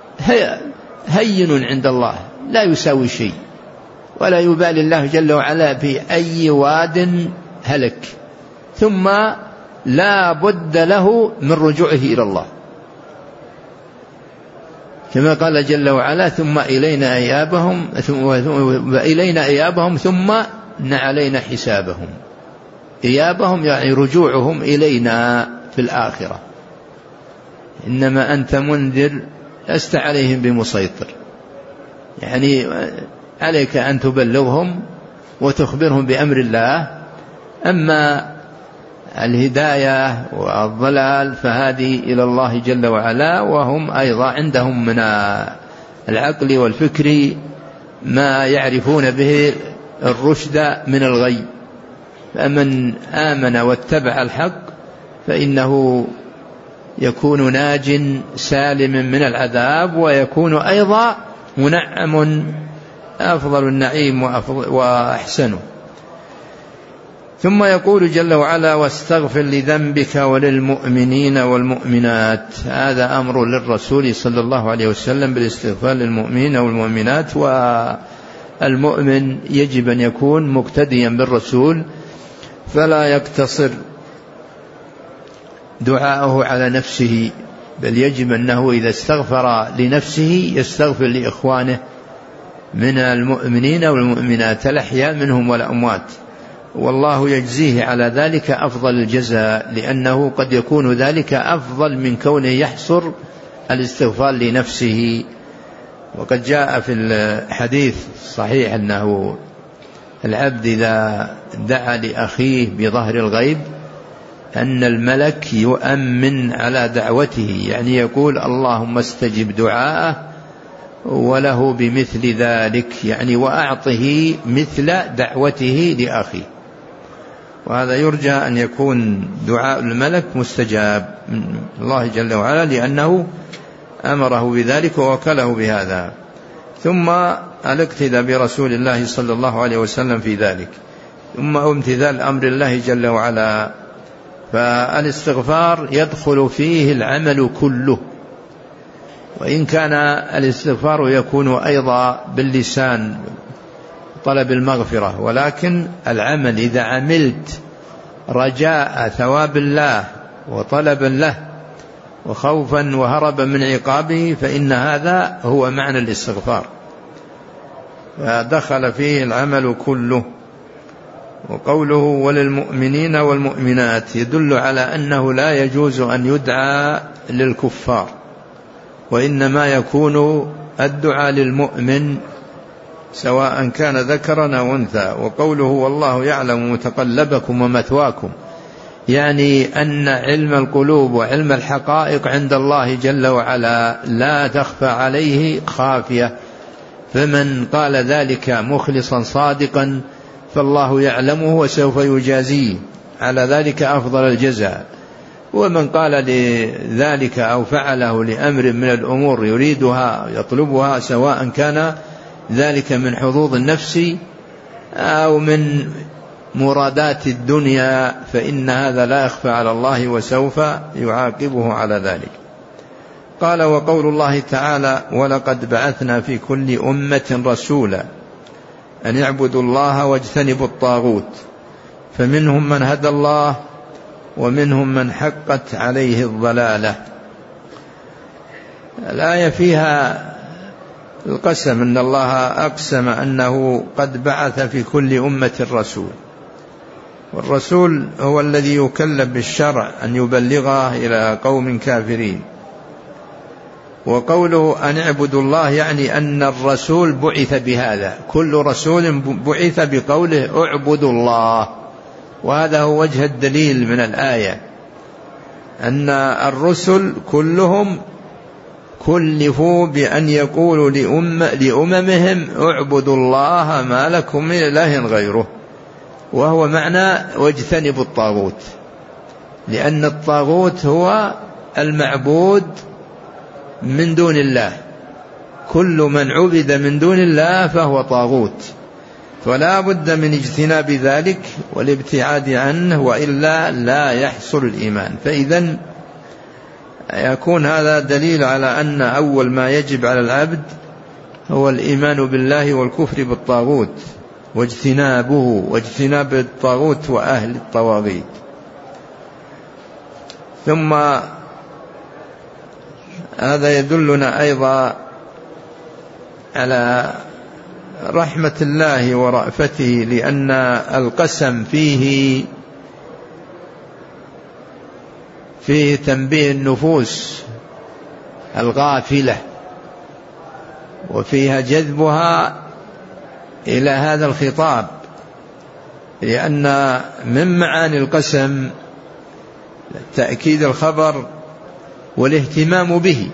هين عند الله، لا يساوي شيء، ولا يبالي الله جل وعلا في أي واد هلك، ثم لا بد له من رجوعه إلى الله، كما قال جل وعلا: ثم إلينا إيابهم وإلينا إيابهم ثم علينا حسابهم. إيابهم يعني رجوعهم إلينا في الآخرة. إنما أنت منذر لست عليهم بمسيطر، يعني عليك أن تبلغهم وتخبرهم بأمر الله. أما الهداية والضلال فهذه إلى الله جل وعلا، وهم أيضا عندهم من العقل والفكر ما يعرفون به الرشد من الغي. فمن آمن واتبع الحق فإنه يكون ناج سالم من العذاب، ويكون أيضا منعم أفضل النعيم وأحسنه. ثم يقول جل وعلا: واستغفر لذنبك وللمؤمنين والمؤمنات. هذا أمر للرسول صلى الله عليه وسلم بالاستغفار للمؤمنين والمؤمنات، والمؤمن يجب أن يكون مقتديا بالرسول، فلا يقتصر دعاءه على نفسه، بل يجب أنه إذا استغفر لنفسه يستغفر لإخوانه من المؤمنين والمؤمنات الأحياء منهم والأموات، والله يجزيه على ذلك أفضل الجزاء، لأنه قد يكون ذلك أفضل من كونه يحصر الاستغفار لنفسه. وقد جاء في الحديث الصحيح أنه العبد إذا دعا لأخيه بظهر الغيب أن الملك يؤمن على دعوته، يعني يقول: اللهم استجب دعاءه وله بمثل ذلك، يعني وأعطه مثل دعوته لأخيه. وهذا يرجى أن يكون دعاء الملك مستجاب من الله جل وعلا، لأنه أمره بذلك ووكله بهذا. ثم الاقتداء برسول الله صلى الله عليه وسلم في ذلك، ثم امتثال أمر الله جل وعلا. فالاستغفار يدخل فيه العمل كله، وإن كان الاستغفار يكون أيضا باللسان طلب المغفرة، ولكن العمل إذا عملت رجاء ثواب الله وطلبا له وخوفا وهربا من عقابه فإن هذا هو معنى الاستغفار، فدخل فيه العمل كله. وقوله وللمؤمنين والمؤمنات يدل على أنه لا يجوز أن يدعى للكفار، وإنما يكون الدعاء للمؤمن سواء كان ذكرا أو أنثى. وقوله والله يعلم متقلبكم ومثواكم، يعني أن علم القلوب وعلم الحقائق عند الله جل وعلا لا تخفى عليه خافية، فمن قال ذلك مخلصا صادقا فالله يعلمه وسوف يجازيه على ذلك أفضل الجزاء. ومن قال لذلك أو فعله لأمر من الأمور يريدها يطلبها، سواء كان ذلك من حظوظ النفس أو من مرادات الدنيا، فإن هذا لا يخفى على الله وسوف يعاقبه على ذلك. قال وقول الله تعالى ولقد بعثنا في كل أمة رسولا أن يعبدوا الله واجتنبوا الطاغوت، فمنهم من هدى الله ومنهم من حقت عليه الضلالة. الآية فيها القسم، أن الله أقسم أنه قد بعث في كل أمة رسول، والرسول هو الذي يكلف بالشرع أن يبلغه إلى قوم كافرين. وقوله أن اعبدوا الله يعني أن الرسول بعث بهذا، كل رسول بعث بقوله اعبدوا الله، وهذا هو وجه الدليل من الآية، أن الرسل كلهم كلفوا بأن يقولوا لأم لأممهم اعبدوا الله ما لكم من إله غيره، وهو معنى واجتنبوا الطاغوت، لأن الطاغوت هو المعبود من دون الله، كل من عبد من دون الله فهو طاغوت، فلا بد من اجتناب ذلك والابتعاد عنه، وإلا لا يحصل الإيمان. فإذا يكون هذا دليل على أن أول ما يجب على العبد هو الإيمان بالله والكفر بالطاغوت واجتنابه واجتناب الطاغوت وأهل الطواغيت. ثم هذا يدلنا أيضا على رحمة الله ورأفته، لأن القسم فيه فيه تنبيه النفوس الغافلة، وفيها جذبها إلى هذا الخطاب، لأن من معاني القسم تأكيد الخبر والاهتمام به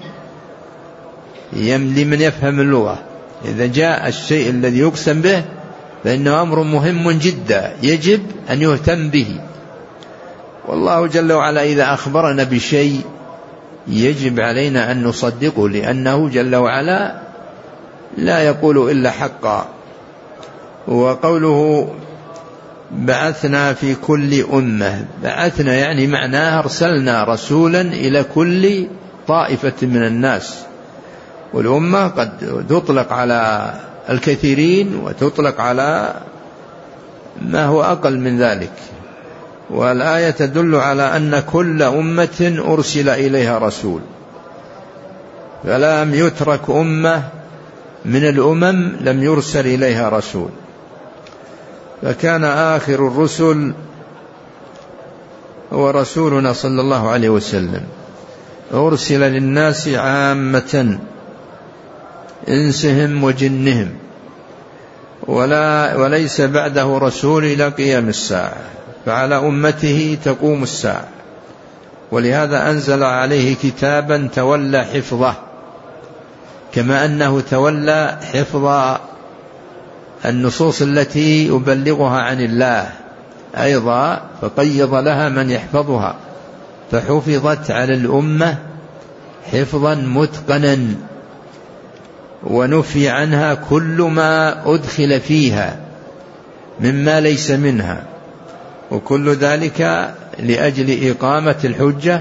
لمن يفهم اللغة. إذا جاء الشيء الذي يقسم به فإنه أمر مهم جدا يجب أن يهتم به، والله جل وعلا إذا أخبرنا بشيء يجب علينا أن نصدقه، لأنه جل وعلا لا يقول إلا حقا. وقوله بعثنا في كل أمة، بعثنا يعني معناه أرسلنا رسولا إلى كل طائفة من الناس، والأمة قد تطلق على الكثيرين وتطلق على ما هو أقل من ذلك. والآية تدل على أن كل أمة أرسل إليها رسول، فلم يترك أمة من الأمم لم يرسل إليها رسول. فكان آخر الرسل هو رسولنا صلى الله عليه وسلم، أرسل للناس عامة إنسهم وجنهم، ولا وليس بعده رسول إلى قيام الساعة، فعلى أمته تقوم الساعة. ولهذا أنزل عليه كتابا تولى حفظه، كما أنه تولى حفظ النصوص التي يبلغها عن الله أيضا، فقيض لها من يحفظها، فحفظت على الأمة حفظا متقنا، ونفي عنها كل ما أدخل فيها مما ليس منها، وكل ذلك لأجل إقامة الحجة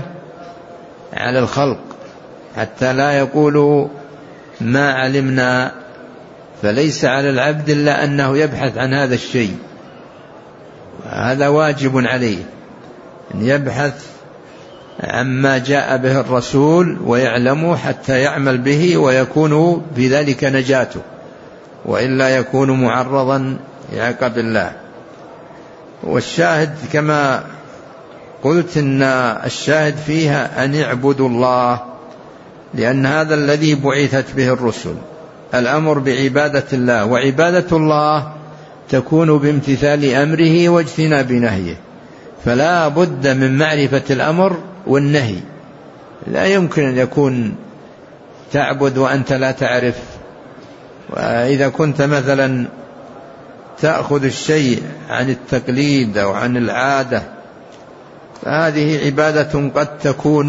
على الخلق، حتى لا يقولوا ما علمنا فليس على العبد إلا أنه يبحث عن هذا الشيء، هذا واجب عليه أن يبحث عما جاء به الرسول ويعلمه حتى يعمل به ويكون بذلك نجاته، وإلا يكون معرضا لعقاب الله. والشاهد كما قلت إن الشاهد فيها أن يعبدوا الله، لأن هذا الذي بعثت به الرسل، الأمر بعبادة الله، وعبادة الله تكون بامتثال أمره واجتناب نهيه، فلا بد من معرفة الأمر والنهي. لا يمكن أن يكون تعبد وأنت لا تعرف. وإذا كنت مثلا تأخذ الشيء عن التقليد أو عن العادة فهذه عبادة قد تكون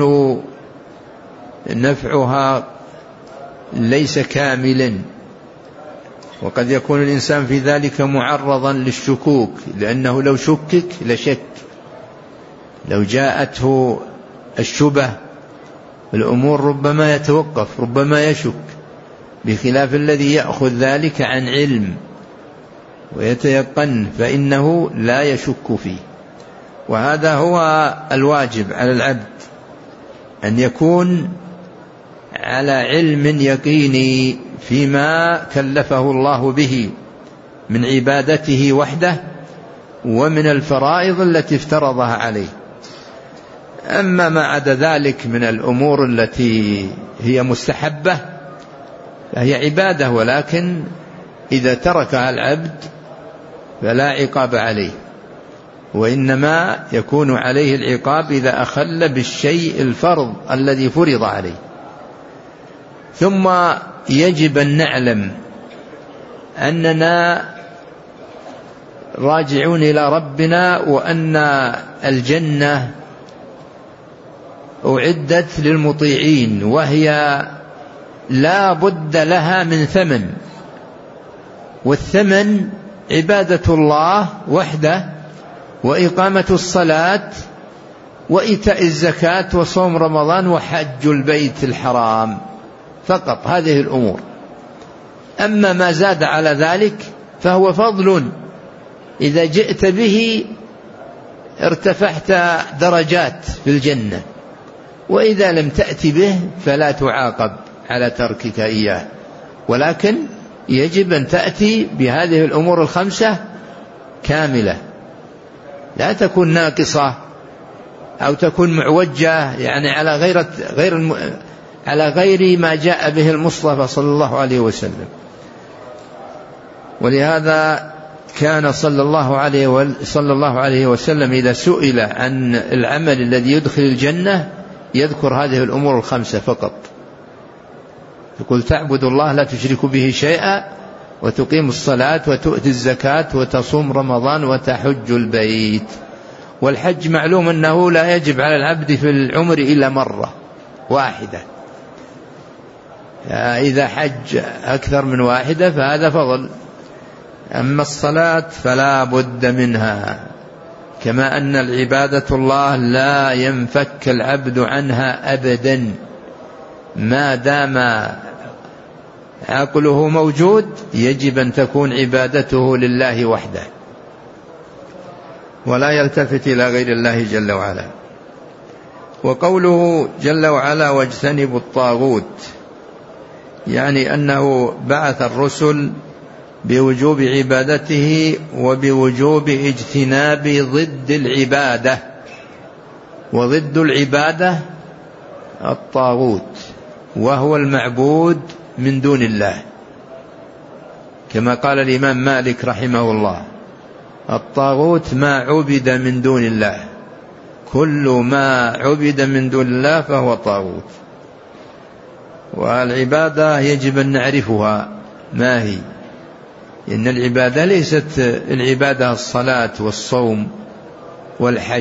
نفعها ليس كاملا، وقد يكون الإنسان في ذلك معرضا للشكوك، لأنه لو شكك لشك، لو جاءته الشبه الأمور ربما يتوقف، ربما يشك، بخلاف الذي يأخذ ذلك عن علم ويتيقن فإنه لا يشك فيه. وهذا هو الواجب على العبد، أن يكون على علم يقيني فيما كلفه الله به من عبادته وحده ومن الفرائض التي افترضها عليه. أما ما عدا ذلك من الأمور التي هي مستحبة فهي عبادة، ولكن إذا تركها العبد فلا عقاب عليه، وإنما يكون عليه العقاب إذا أخل بالشيء الفرض الذي فرض عليه. ثم يجب أن نعلم أننا راجعون إلى ربنا، وأن الجنة أعدت للمطيعين، وهي لا بد لها من ثمن، والثمن عبادة الله وحده، وإقامة الصلاة، وإيتاء الزكاة، وصوم رمضان، وحج البيت الحرام، فقط هذه الأمور. أما ما زاد على ذلك فهو فضل، إذا جئت به ارتفعت درجات في الجنة، وإذا لم تأتي به فلا تعاقب على تركك إياه، ولكن يجب أن تأتي بهذه الأمور الخمسة كاملة، لا تكون ناقصة أو تكون معوجة، يعني على غير غير الم... على غير ما جاء به المصطفى صلى الله عليه وسلم. ولهذا كان صلى الله عليه و... صلى الله عليه وسلم إذا سئل عن العمل الذي يدخل الجنة يذكر هذه الأمور الخمسة فقط، يقول: تعبد الله لا تشرك به شيئا، وتقيم الصلاة، وتؤتي الزكاة، وتصوم رمضان، وتحج البيت. والحج معلوم أنه لا يجب على العبد في العمر إلا مرة واحدة، إذا حج أكثر من واحدة فهذا فضل. أما الصلاة فلا بد منها، كما أن العبادة الله لا ينفك العبد عنها أبدا ما دام عقله موجود، يجب أن تكون عبادته لله وحده، ولا يلتفت إلى غير الله جل وعلا. وقوله جل وعلا: واجتنبوا الطاغوت، يعني أنه بعث الرسل بوجوب عبادته وبوجوب اجتناب ضد العبادة، وضد العبادة الطاغوت، وهو المعبود من دون الله، كما قال الإمام مالك رحمه الله: الطاغوت ما عبد من دون الله، كل ما عبد من دون الله فهو طاغوت. والعبادة يجب أن نعرفها ما هي، إن العبادة ليست العبادة الصلاة والصوم والحج،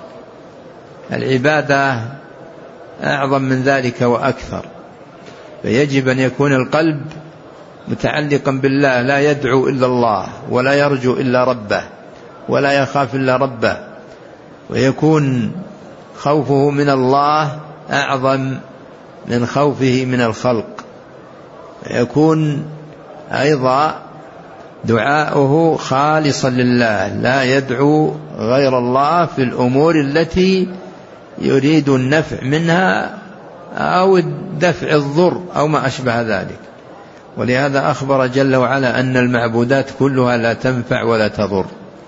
العبادة أعظم من ذلك وأكثر، فيجب أن يكون القلب متعلقا بالله، لا يدعو إلا الله، ولا يرجو إلا ربه، ولا يخاف إلا ربه، ويكون خوفه من الله أعظم من خوفه من الخلق، يكون أيضا دعاؤه خالصا لله، لا يدعو غير الله في الأمور التي يريد النفع منها أو دفع الضر أو ما أشبه ذلك. ولهذا أخبر جل وعلا أن المعبودات كلها لا تنفع ولا تضر،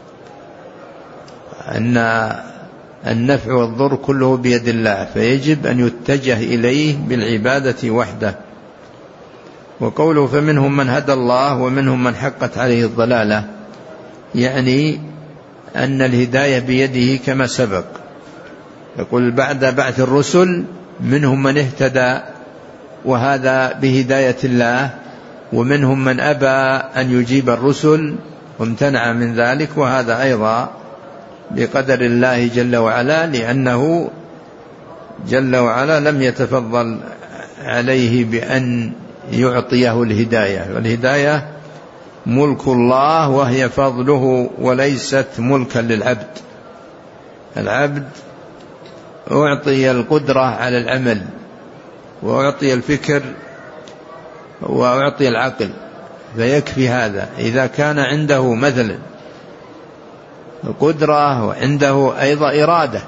أن النفع والضر كله بيد الله، فيجب أن يتجه إليه بالعبادة وحده. وقوله فمنهم من هدى الله ومنهم من حقت عليه الضلالة، يعني أن الهداية بيده كما سبق. يقول بعد بعث الرسل منهم من اهتدى وهذا بهداية الله، ومنهم من أبى أن يجيب الرسل وامتنع من ذلك، وهذا أيضا بقدر الله جل وعلا، لأنه جل وعلا لم يتفضل عليه بأن يعطيه الهداية، والهداية ملك الله وهي فضله وليست ملكا للعبد. العبد أعطي القدرة على العمل وأعطي الفكر وأعطي العقل، فيكفي هذا. إذا كان عنده مثلا قدرة وعنده أيضا إرادة،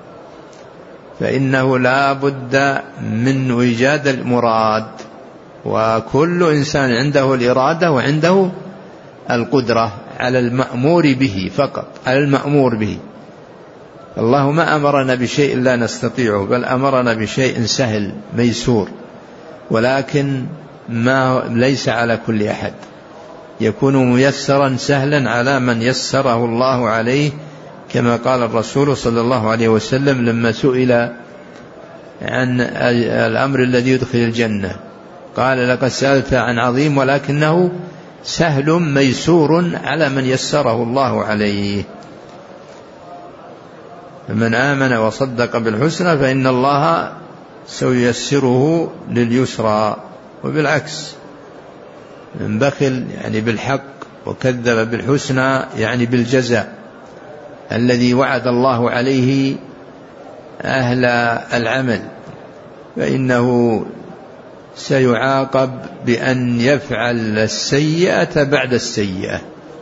فإنه لا بد من إيجاد المراد، وكل إنسان عنده الإرادة وعنده القدرة على المأمور به فقط، على المأمور به. الله ما أمرنا بشيء لا نستطيعه، بل أمرنا بشيء سهل ميسور، ولكن ما ليس على كل أحد، يكون ميسرا سهلا على من يسره الله عليه، كما قال الرسول صلى الله عليه وسلم لما سئل عن الأمر الذي يدخل الجنة قال لقد سألت عن عظيم ولكنه سهل ميسور على من يسره الله عليه. من آمن وصدق بالحسنى فإن الله سييسره لليسرى، وبالعكس من بخل يعني بالحق وكذب بالحسنى يعني بالجزاء الذي وعد الله عليه أهل العمل، فإنه سيعاقب بأن يفعل السيئة بعد السيئة،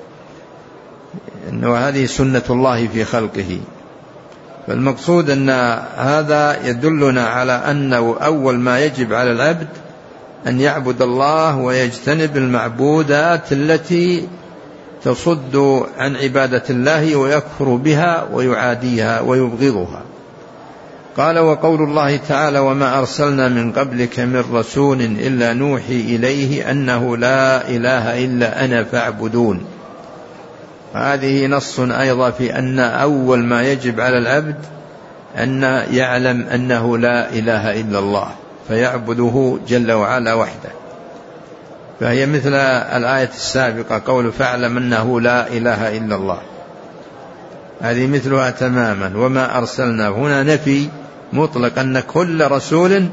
إنه هذه سنة الله في خلقه. فالمقصود أن هذا يدلنا على أنه أول ما يجب على العبد أن يعبد الله ويجتنب المعبودات التي تصد عن عبادة الله ويكفر بها ويعاديها ويبغضها. قال وقول الله تعالى وما أرسلنا من قبلك من رسول إلا نوحي إليه أنه لا إله إلا أنا فاعبدون. هذه نص أيضا في أن أول ما يجب على العبد أن يعلم أنه لا إله إلا الله فيعبده جل وعلا وحده. فهي مثل الآية السابقة قول فاعلم أنه لا إله إلا الله، هذه مثلها تماما. وما أرسلنا هنا نفي مطلق، أن كل رسول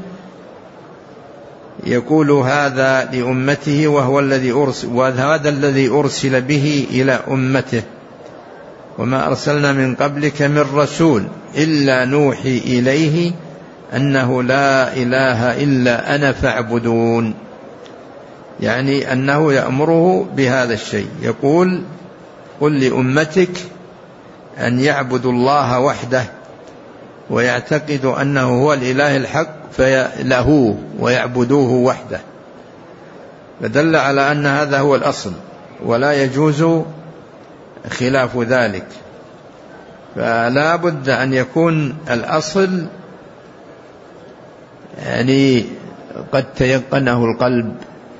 يقول هذا لأمته وهو الذي أرسل، وهذا الذي أرسل به إلى أمته. وما أرسلنا من قبلك من رسول إلا نوحي إليه أنه لا إله إلا أنا فاعبدون، يعني أنه يأمره بهذا الشيء، يقول قل لأمتك أن يعبدوا الله وحده ويعتقد أنه هو الإله الحق فله ويعبدوه وحده. فدل على أن هذا هو الأصل ولا يجوز خلاف ذلك. فلا بد أن يكون الأصل يعني قد تيقنه القلب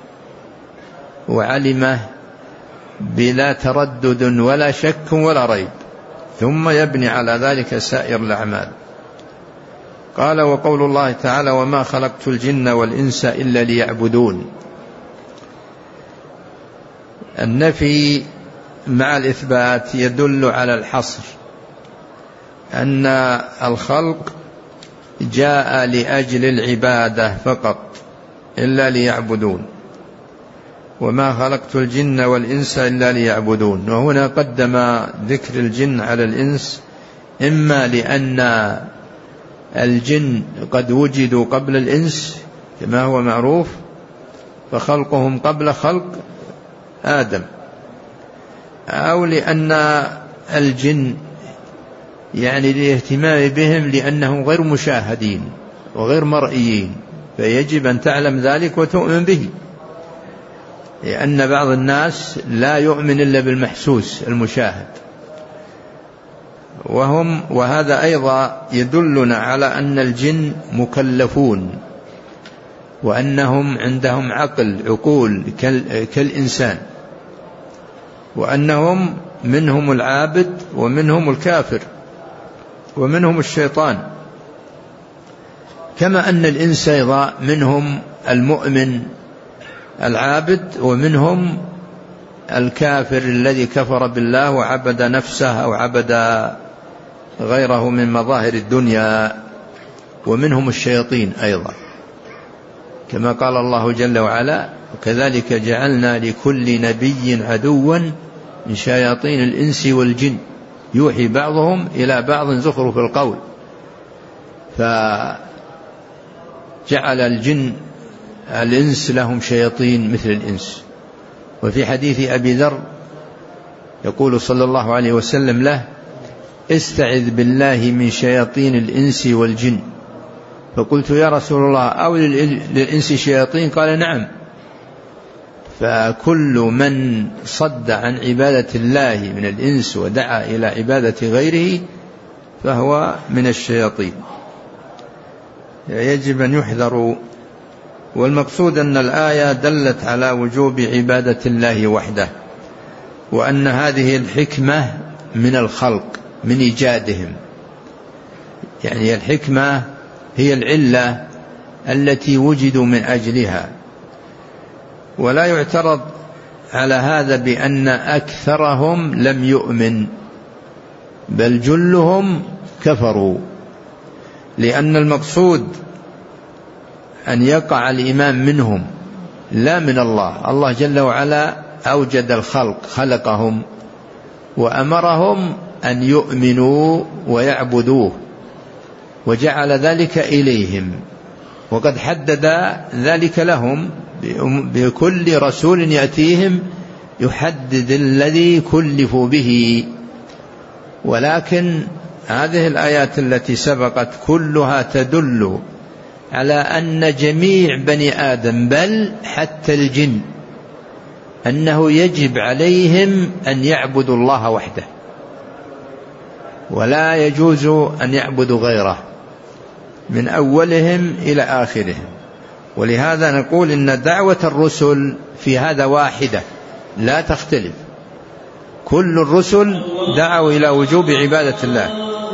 وعلمه بلا تردد ولا شك ولا ريب، ثم يبني على ذلك سائر الأعمال. قال وقول الله تعالى وما خلقت الجن والإنس إلا ليعبدون. النفي مع الإثبات يدل على الحصر، أن الخلق جاء لأجل العبادة فقط إلا ليعبدون، وما خلقت الجن والإنس إلا ليعبدون. وهنا قدم ذكر الجن على الإنس، إما لأن الجن قد وجدوا قبل الإنس كما هو معروف، فخلقهم قبل خلق آدم، أو لأن الجن يعني لاهتمام بهم لأنهم غير مشاهدين وغير مرئيين، فيجب أن تعلم ذلك وتؤمن به، لأن بعض الناس لا يؤمن إلا بالمحسوس المشاهد، وهم وهذا أيضا يدلنا على أن الجن مكلفون، وأنهم عندهم عقل عقول كالإنسان، وأنهم منهم العابد ومنهم الكافر ومنهم الشيطان، كما أن الإنس أيضا منهم المؤمن العابد ومنهم الكافر الذي كفر بالله وعبد نفسه أو عبد غيره من مظاهر الدنيا، ومنهم الشياطين أيضا، كما قال الله جل وعلا: وكذلك جعلنا لكل نبي عدوا من شياطين الإنس والجن يوحي بعضهم إلى بعض زخرف القول. فجعل الجن الإنس لهم شياطين مثل الإنس. وفي حديث أبي ذر يقول صلى الله عليه وسلم له: استعذ بالله من شياطين الإنس والجن. فقلت: يا رسول الله، أو للإنس شياطين؟ قال: نعم. فكل من صد عن عبادة الله من الإنس ودعا إلى عبادة غيره فهو من الشياطين، يجب أن يحذروا. والمقصود أن الآية دلت على وجوب عبادة الله وحده، وأن هذه الحكمة من الخلق، من إيجادهم، يعني الحكمة هي العلة التي وجدوا من أجلها. ولا يعترض على هذا بأن أكثرهم لم يؤمن، بل جلهم كفروا، لأن المقصود أن يقع الإيمان منهم لا من الله. الله جل وعلا أوجد الخلق، خلقهم وأمرهم أن يؤمنوا ويعبدوه، وجعل ذلك إليهم، وقد حدد ذلك لهم بكل رسول يأتيهم يحدد الذي كلفوا به. ولكن هذه الآيات التي سبقت كلها تدل على أن جميع بني آدم بل حتى الجن أنه يجب عليهم أن يعبدوا الله وحده، ولا يجوز أن يعبدوا غيره من أولهم إلى آخرهم. ولهذا نقول إن دعوة الرسل في هذا واحدة لا تختلف، كل الرسل دعوا إلى وجوب عبادة الله.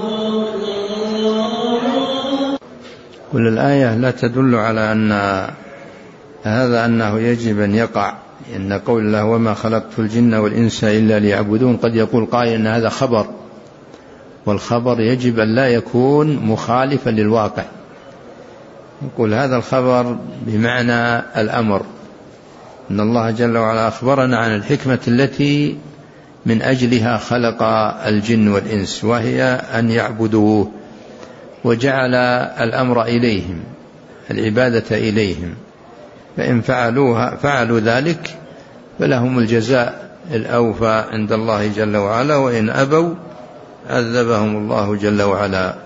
كل الآية لا تدل على أن هذا أنه يجب أن يقع، إن قول الله: وما خلقت الجن والإنس إلا ليعبدون، قد يقول قائل أن هذا خبر، والخبر يجب أن لا يكون مخالفا للواقع. يقول هذا الخبر بمعنى الأمر، إن الله جل وعلا أخبرنا عن الحكمة التي من أجلها خلق الجن والإنس، وهي أن يعبدوه، وجعل الأمر إليهم، العبادة إليهم، فإن فعلوها فعلوا ذلك فلهم الجزاء الأوفى عند الله جل وعلا، وإن أبوا عذبهم الله جل وعلا.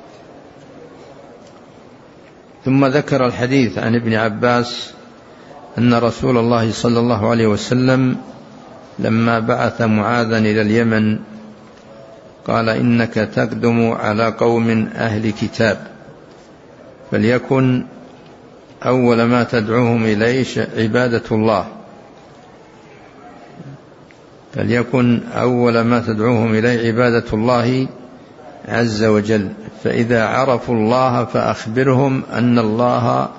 ثم ذكر الحديث عن ابن عباس أن رسول الله صلى الله عليه وسلم لما بعث معاذا إلى اليمن قال: إنك تقدم على قوم أهل كتاب، فليكن أول ما تدعوهم إليه عبادة الله فليكن أول ما تدعوهم إليه عبادة الله عز وجل، فإذا عرفوا الله فأخبرهم أن الله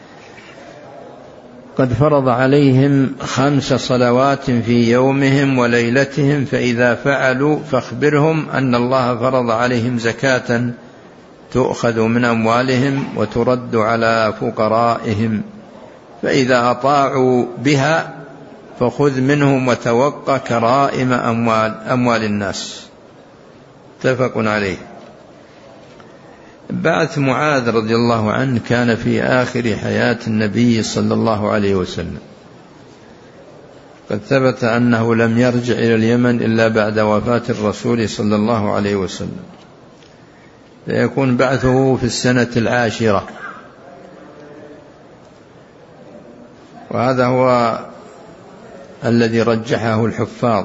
قد فرض عليهم خمس صلوات في يومهم وليلتهم، فإذا فعلوا فأخبرهم أن الله فرض عليهم زكاة تؤخذ من أموالهم وترد على فقرائهم، فإذا أطاعوا بها فخذ منهم وتوقى كرائم أموال, أموال الناس. متفق عليه. بعث معاذ رضي الله عنه كان في آخر حياة النبي صلى الله عليه وسلم، قد ثبت أنه لم يرجع إلى اليمن إلا بعد وفاة الرسول صلى الله عليه وسلم، فيكون بعثه في السنة العاشرة، وهذا هو الذي رجحه الحفاظ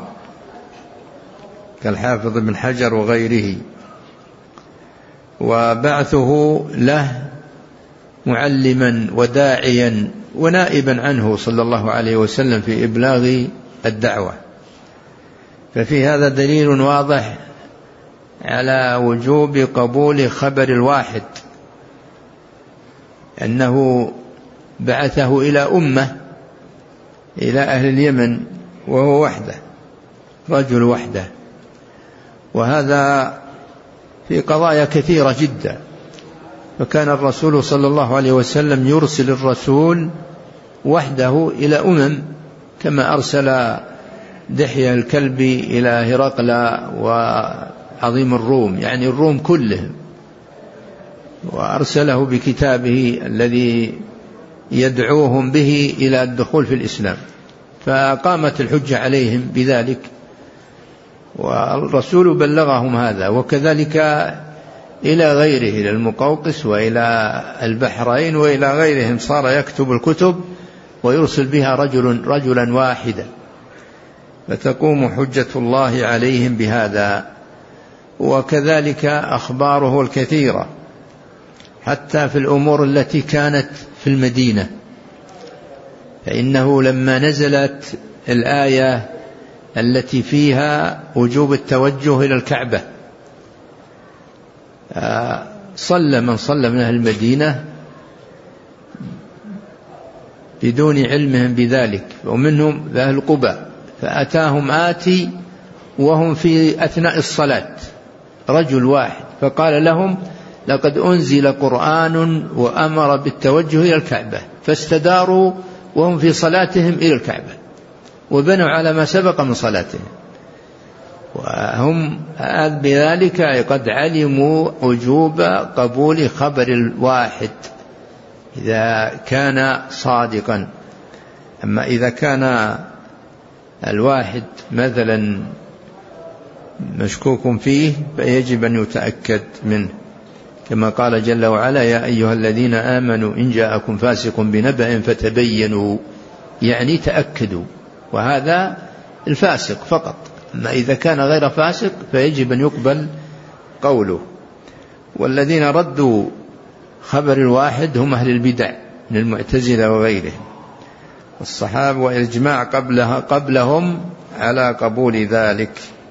كالحافظ بن حجر وغيره. وبعثه له معلما وداعيا ونائبا عنه صلى الله عليه وسلم في إبلاغ الدعوة، ففي هذا دليل واضح على وجوب قبول خبر الواحد، أنه بعثه إلى أمة، إلى أهل اليمن، وهو وحده، رجل وحده. وهذا في قضايا كثيرة جدا، فكان الرسول صلى الله عليه وسلم يرسل الرسول وحده إلى أمم، كما أرسل دحية الكلب إلى هرقل وعظيم الروم، يعني الروم كلهم، وأرسله بكتابه الذي يدعوهم به إلى الدخول في الإسلام، فقامت الحجة عليهم بذلك، والرسول بلغهم هذا. وكذلك إلى غيره، إلى المقوقس وإلى البحرين وإلى غيرهم، صار يكتب الكتب ويرسل بها رجل رجلا واحدا، فتقوم حجة الله عليهم بهذا. وكذلك أخباره الكثيرة حتى في الأمور التي كانت في المدينة، فإنه لما نزلت الآية التي فيها وجوب التوجه إلى الكعبة، صلى من صلى من أهل المدينة بدون علمهم بذلك، ومنهم أهل قباء، فأتاهم آتي وهم في أثناء الصلاة رجل واحد، فقال لهم: لقد أنزل قرآن وأمر بالتوجه إلى الكعبة، فاستداروا وهم في صلاتهم إلى الكعبة، وبنوا على ما سبق من صلاتهم، وهم بذلك قد علموا وجوب قبول خبر الواحد إذا كان صادقا. أما إذا كان الواحد مثلا مشكوك فيه فيجب أن يتأكد منه، كما قال جل وعلا: يا أيها الذين آمنوا إن جاءكم فاسق بنبأ فتبينوا، يعني تأكدوا، وهذا الفاسق فقط. أما إذا كان غير فاسق فيجب أن يقبل قوله. والذين ردوا خبر الواحد هم أهل البدع من المعتزلة وغيرهم، الصحابة وإجماع قبلها قبلهم على قبول ذلك،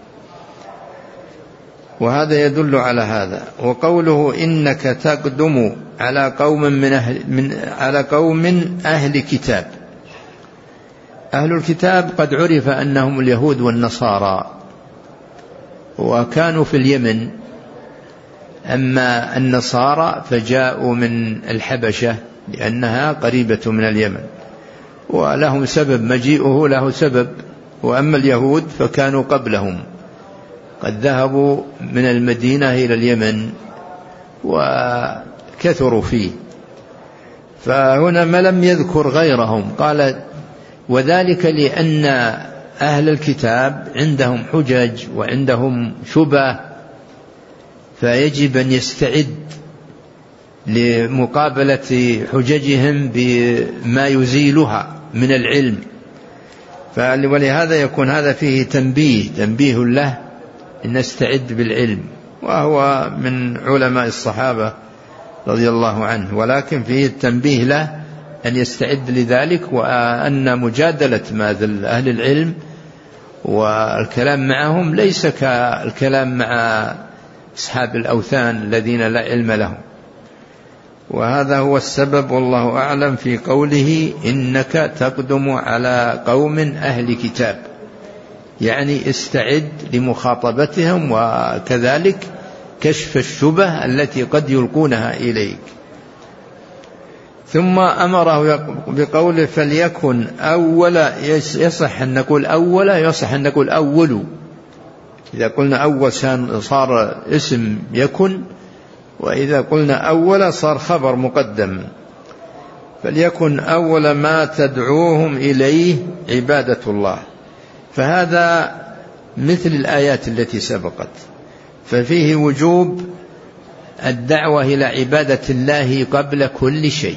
وهذا يدل على هذا. وقوله: إنك تقدم على قوم من أهل من على قوم أهل كتاب. أهل الكتاب قد عرف أنهم اليهود والنصارى، وكانوا في اليمن. أما النصارى فجاءوا من الحبشة لأنها قريبة من اليمن، ولهم سبب مجيئه له سبب. وأما اليهود فكانوا قبلهم، قد ذهبوا من المدينة إلى اليمن وكثروا فيه، فهنا ما لم يذكر غيرهم، قال: وذلك لأن أهل الكتاب عندهم حجج وعندهم شبه، فيجب أن يستعد لمقابلة حججهم بما يزيلها من العلم. ولهذا يكون هذا فيه تنبيه تنبيه له أن نستعد بالعلم، وهو من علماء الصحابة رضي الله عنه، ولكن فيه التنبيه له أن يستعد لذلك، وأن مجادلة أهل العلم والكلام معهم ليس كالكلام مع أصحاب الأوثان الذين لا علم لهم. وهذا هو السبب والله أعلم في قوله: إنك تقدم على قوم أهل كتاب، يعني استعد لمخاطبتهم، وكذلك كشف الشبه التي قد يلقونها إليك. ثم أمره بقوله: فليكن أول، يصح أن نقول أول، يصح أن نقول أول. إذا قلنا أول صار اسم يكن، وإذا قلنا أول صار خبر مقدم. فليكن أول ما تدعوهم إليه عبادة الله. فهذا مثل الآيات التي سبقت، ففيه وجوب الدعوة إلى عبادة الله قبل كل شيء،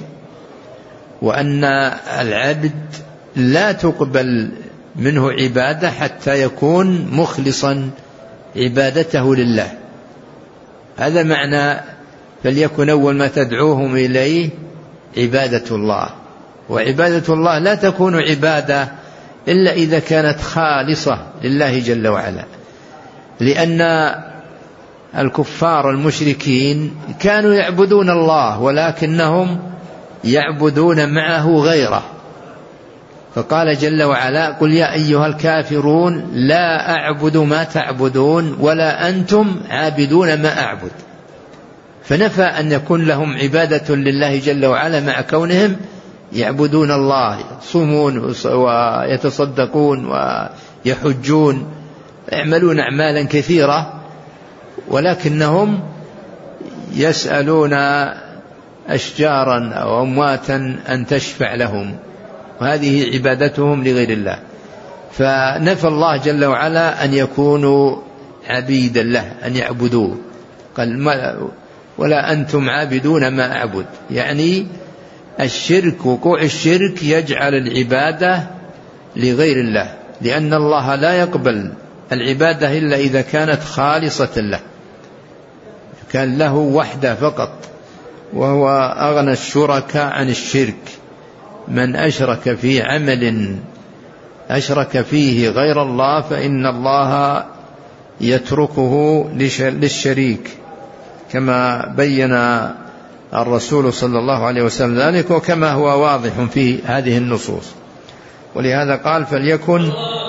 وأن العبد لا تقبل منه عبادة حتى يكون مخلصا عبادته لله. هذا معنى فليكن أول ما تدعوهم إليه عبادة الله. وعبادة الله لا تكون عبادة إلا إذا كانت خالصة لله جل وعلا، لأن الكفار المشركين كانوا يعبدون الله ولكنهم يعبدون معه غيره، فقال جل وعلا: قل يا أيها الكافرون لا أعبد ما تعبدون ولا أنتم عابدون ما أعبد. فنفى أن يكون لهم عبادة لله جل وعلا مع كونهم يعبدون الله، يصومون ويتصدقون ويحجون ويعملون أعمالا كثيرة، ولكنهم يسألون أشجارا أو أمواتا أن تشفع لهم، وهذه عبادتهم لغير الله. فنفى الله جل وعلا أن يكونوا عبيدا له، أن يعبدوه. قال: ولا أنتم عابدون ما أعبد، يعني الشرك، وقوع الشرك يجعل العبادة لغير الله، لأن الله لا يقبل العبادة إلا إذا كانت خالصة له، كان له وحده فقط، وهو أغنى الشركاء عن الشرك. من أشرك في عمل أشرك فيه غير الله فإن الله يتركه للشريك، كما بين الرسول صلى الله عليه وسلم ذلك، وكما هو واضح في هذه النصوص. ولهذا قال: فليكن